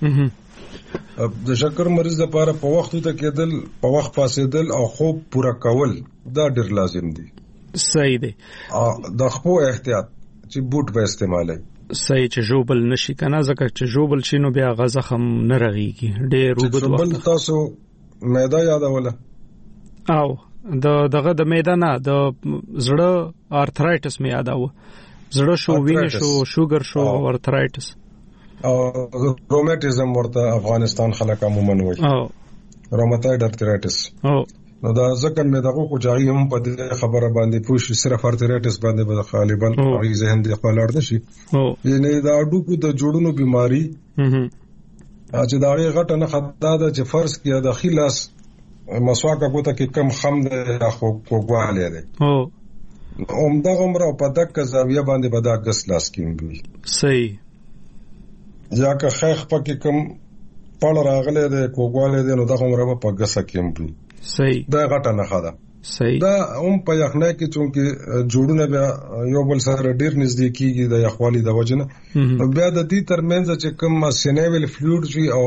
د شکر مریض لپاره په وخت ته کېدل په وخت پاسېدل او خوب پورا کول دا ډیر لازم دي صحیح دی د خپل احتیاط چې بوت به استعمالي صحیح چې جوبل نشي کنه ځکه چې جوبل شینو بیا غزخم نه رغيږي ډیر وګد وخت بل تاسو معده یادوله او دغه د معده نه د زړه آرترایټس می یاداو زړه شو وینې شو شوګر شو آرترایټس او روماتیزم ورته افغانستان خلک عموما وایي روماتویډ آرترایټس نو دا ځکه مې دغه خو جاهي هم په خبره باندې پوښ صرف آرترایټس باندې به غالبا هغه ذهن دی خپل اړ نشي یعنی دا ډوکو د جوړونو بيماري چې دا غټه نه خطا ده چې فرض کې د خلاص مسواک کوته کې کم خم ده خو کوګواله ده دا عمر په دغه زاویه باندې به دا غس لاس کېږي صحیح یا که خیخ پکې کم پړ راغله ده کوګواله ده نو دا عمر په غسه کېږي صحیح دا غټه نه خاله صحیح دا هم په یخنه کې چونکه جوړونه بیا یو بل سره ډیر نږدې کیږي د یخوالي د وجنه بیا د دې ترمنځ چې کوم سینیویل فلویډ وي او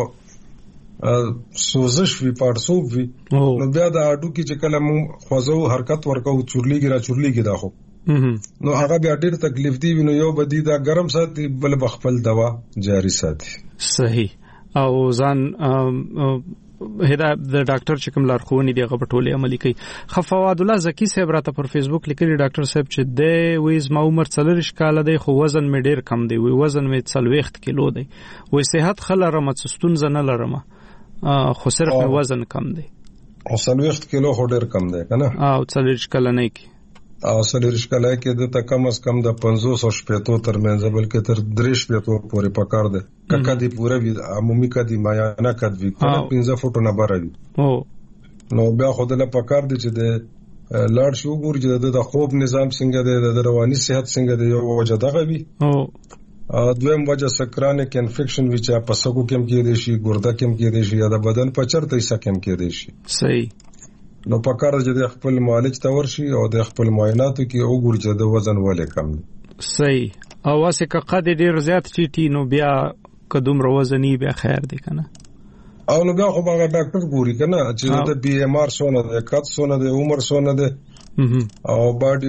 سوزش وی پړسوب وی نو بیا د اډو کې چې کله مو خوځو حرکت ورکو چورلیږي دا خو نو هغه بیا ډیر تکلیف دی نو یو بدی دا ګرم ساتي بل بخپل دوا جاری ساتي صحیح او ځان هدايت د ډاکټر چې کوم لارښوونې دی هغه په ټوله عملي کوي. فواد الله زکی صاحب راته پر فیسبوک لیکلی ډاکټر صاحب چې د وېز ما عمر 40 کال دی خو وزن مې ډیر کم دی وی وزن مې 40 کیلو دی وې صحت خلره مڅستون زنه لرم خو صرف وزن کم دی او 40 کیلو خو ډیر کم دی کنه او 40 کله نه کی او 40 کله کې د ته کم از کم د 500 شپېتو ترمنځ بلکې تر 3 شپېتو پورې پکار دی ککا دی پوره وی عمومي کدي مایانه کدوی 15 فوټو نه بره وی نو بیا خو د پکار دی چې د لاړ شو ګور چې د خوب نظام څنګه دی د رواني صحت څنګه دی یو وجه دغه وی دویم وجه سکرانیک انفیکشن وی چې په سګو کې کې دی شي ګرده کې کې دی شي یا د بدن په چرته حصہ کې کې دی شي صحیح نو پکار دی چې خپل معالج ته ورشي او د خپل معایناتو کې وګور چې د وزن ولې کم دی صحیح او واسه که قد ډیر زیات چیټي نو بیا قدم روزنی بیا خیر دی کنه او نو بیا خو هغه ډاکټر ګوري کنه چې د بي ام ار سونه ده کات سونه ده عمر سونه ده او باډي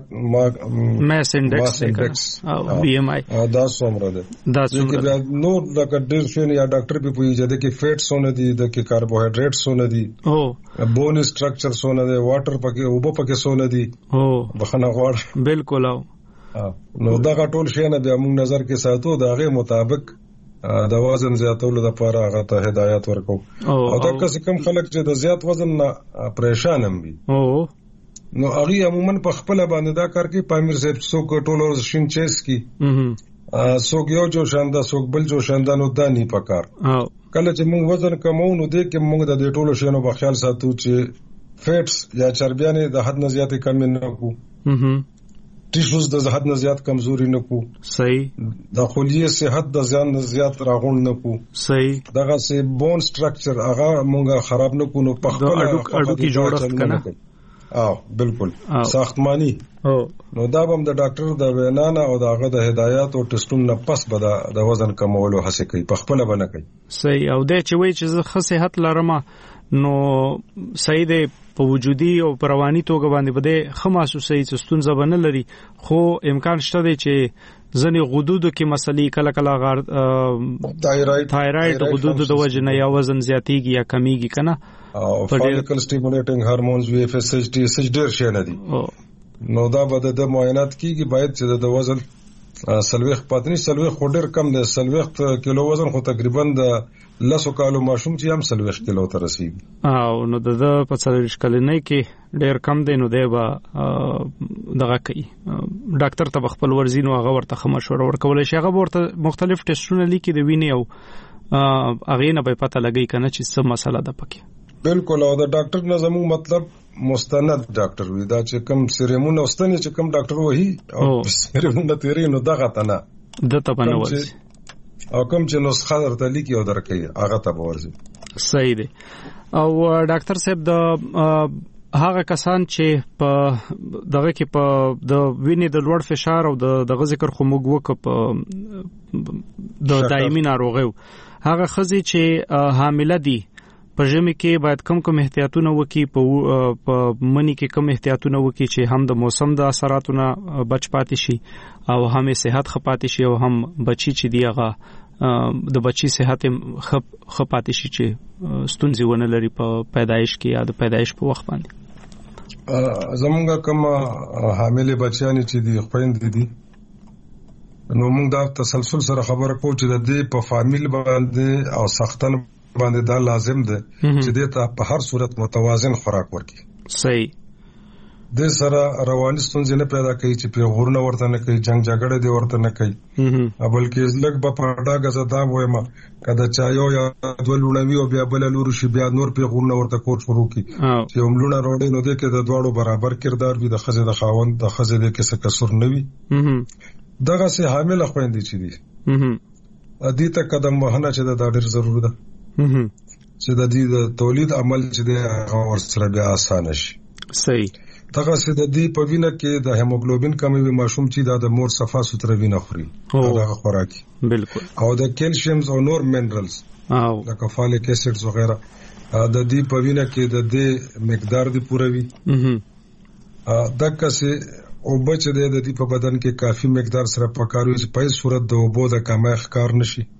ماس انډکس او بي ام اي دا څومره ده چې نو د ډیر شون یا ډاکټر په پوي چې د کې فیټ سونه دي د کې کاربوهایډریټ سونه دي او بون سټرکچر سونه ده واټر پکې او پکې سونه دي بخنه غوړ بالکل نو دا ټول شی نه بیا موږ نظر کې ساتو دا غي مطابق د وزن زیاتولو لپاره هغه ته هدایت ورکو او دا کم خلک چې د زیات وزن نه پریشان هم وي نو هغه عموما په خپل باندې دا کار کوي پامیر صاحب څوک ټولو شین چیس کی څوک یو جو شاندا څوک بل جو شاندا نو دانی پکار کله چې موږ وزن کمو نو دې کې موږ د ټولو شینو په خیال ساتو چې فیټس یا چربیانه د حد نه زیاتې کم نه کو ټیشوز د حد نه زیات کمزوري نه کو صحیح د خلیه صحت د ځان نه زیات راغون نه کو صحیح دغه سه بون سټرکچر هغه مونږه خراب نه کو نو په خپل اډو کی جوړښت کنه بالکل ساختمانی نو دا هم د ډاکټر د وینانا او دغه د هدایت او ټیسټونو نه پس به د وزن کمولو هڅه کوي په خپل باندې کوي صحیح او د چې وای چې زه ښه صحت لرم نو صحیح دی په وجودي او رواني توګه باندې بده خماسوسي چې ستونزه بنه لري خو امکان شته دی چې ځنې غدودو کې مسلې کله کله غار تایرايډ غدودو د وجه نه یا وزن زیاتیږي یا کمیږي کنه او فالیکل سټیمولیټینګ هورمونز وی اف اس ایچ ټي اس ډیر شي نه دي نو دا به د معاینات کیږي باید چې د وزن سلويخ پاتنی سلويخ خډر کم دی سلويخ کیلو وزن خو تقریبا د لسو کالو ماشوم چې هم سلويخ کیلو ته رسیږي او نو د په 40 کلنۍ کې ډیر کم دی نو دی به دغه کوي ډاکټر ته خپل ورزینو هغه ورته مشوره ورکول شي هغه ورته مختلف ټیسټونه لیکي د وینې او هغه نه به پته لګي کنه چې څه مسله ده پکې بالکل او د ډاکټر نه زموږ مطلب مستند ډاکټر وي دا چې کوم سیریمون اوستنی چې کوم ډاکټر وਹੀ او سیریمون تیرې نو دغه تنه دته بنول او کوم چې نسخه درته لیکي او درکې هغه ته ورزي صحیح دی او ډاکټر صاحب د هغه کسان چې په دغه کې په د وینې د لوړ فشار او د ذکر خو موږ وک د دایمي ناروغیو هغه خزي چې حامله دي په ژمي کې باید کم احتیاطونه وکړي په منی کې کم احتیاطونه وکړي چې هم د موسم د اثراتونو بچ پاتې شي او هم صحت خپاتې شي او هم بچي چې دیغه د بچي صحت خپاتې شي چې ستونزې ونه لري په پیدایش کې یا د پیدایش په وخت باندې زمونږ کوم حامله بچیان چې دی خويند دي نو موږ دا تسلسل سره خبره کوو چې د دې په فامیل باندې او سختن باندې دا لازم ده چې دې ته په هر صورت متوازن خوراک ورکړي صحیح د سره رواني ستونزې نه پیدا کوي چې په غورنه ورته نه کوي جنگ جګړه دی ورته نه کوي بلکې لږ په پړډا غزدا وایم کله چایو یا دولونوي او بیا بل لور شي بیا نور په غورنه ورته کور شروع کی چې هملونه روړې نو دې کې د دواړو برابر کردار وي د خزه د خاوند د خزه د کې څه کسر نه وي دغه سه حامل خويندې چي دي ادي ته قدم وهنه چې دا ډېر ضروري ده چې د دې د تولید عمل چې د هغه ورسره بیا آسان شي صحیح دغه چې د دې په وینه کې د هیموګلوبین کمی وي ماشوم چې د مور صفه ستره وینه خوري هغه خوراکي بالکل او د کیلشیمز او نور منرالز او لکه فالیک اسیډز وغیرہ د دې په وینه کې د دې مقدار دی پوره وي دغه چې او بچ د دې په بدن کې کافي مقدار سره پکاروي چې په صورت د اوبو د کمښت ښکار نشي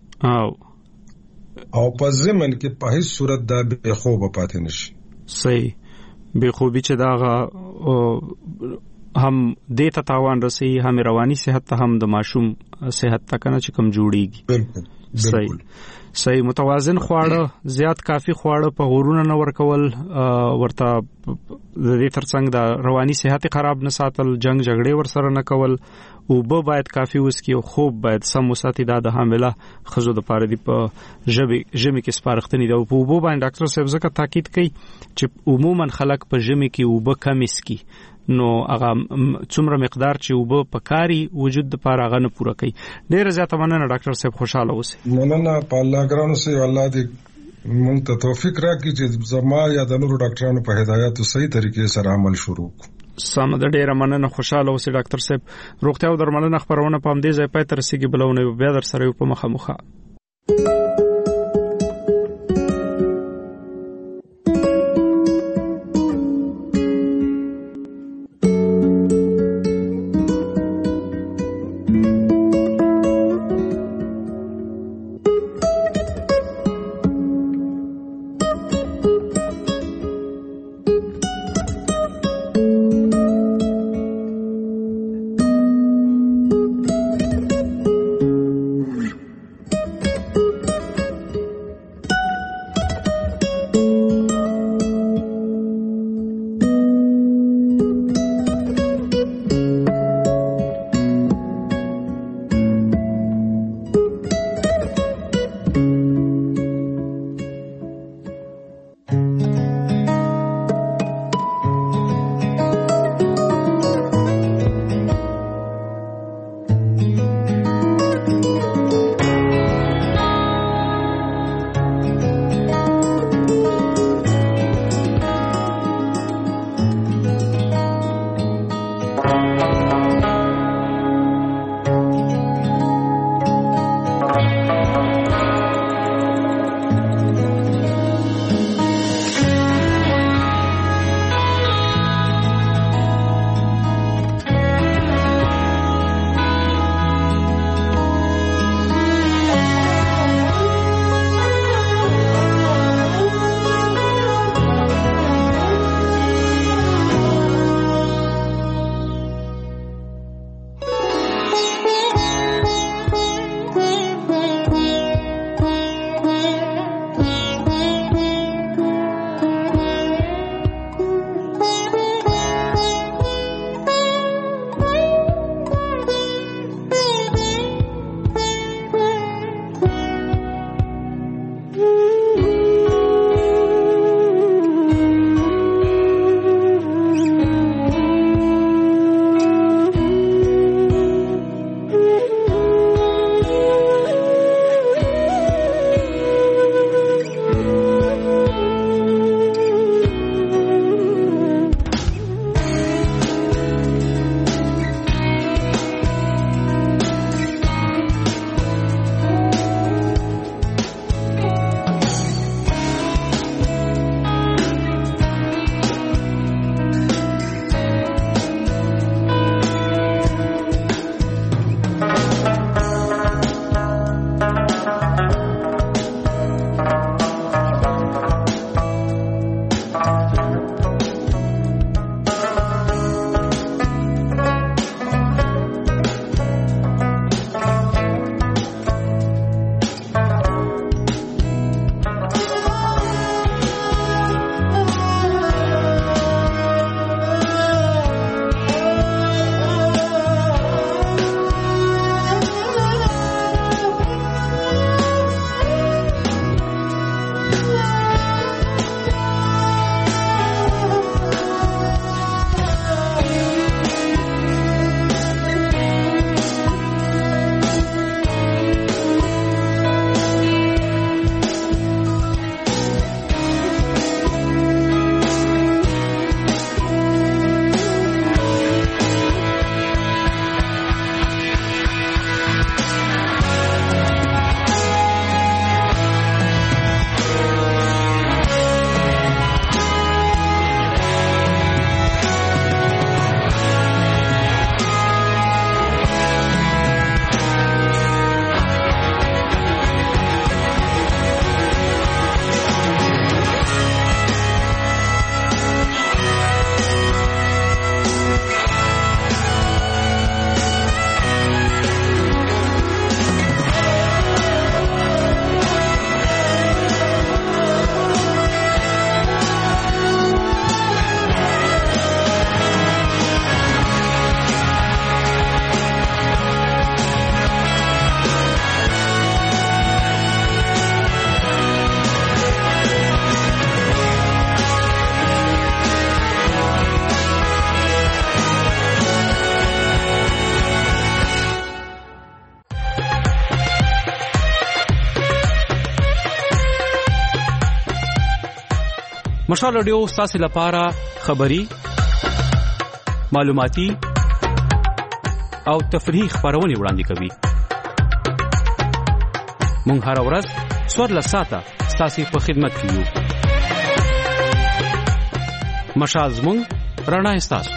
او په ضمن کې په هیڅ صورت دا به خوب پاتې نشي صحیح به خوبي چې دا هم د ته تاوان رسي، هم رواني صحت ته، هم د ماشوم صحت ته کنه چې کم جوړیږي. بالکل صحیح. متوازن خواړه، زیات کافي خواړه په غورونه نه ورکول، ورته د دې ترڅنګ د رواني صحت خراب نه ساتل، جنگ جګړې ورسره نه کول، اوبه باید کافي وسکي او خوب باید سم وساتي. دا د حامله ښځو د پاره دی په ژمي کې سپارښتنې ده. په اوبو باندې ډاکټر صاحب ځکه تاکید کوي چې عموما خلک په ژمي کې اوبه کم اسکي، نو هغه څومره مقدار چې اوبه پکاري وجود د پاره هغه نه پوره کوي. ډیره زیاته مننه ډاکټر صاحب، خوشاله اوسئ. مننه. په الله ګرانو سي الله دې مونږ ته توفیق راکړي چې زما یا د نورو ډاکټرانو په هدایاتو صحیح طریقې سره عمل شروع کړو. سم ده، ډیره مننه، خوشاله اوسئ ډاکټر صاحب. روغتیا او درملنه خبرونه په همدې ځای پای ته رسیږي. بلونه بیا در سره په مخه. مشال رادیو ستاسو لپاره خبری، معلوماتي او تفریحي خبرونه وړاندې کوي. مونږ هر ورځ 14 ساعته ستاسو په خدمت کې یو. مشال زموږ رڼا ستاسو.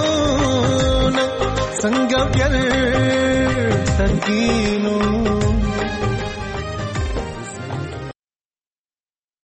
संग प्यार तकीनो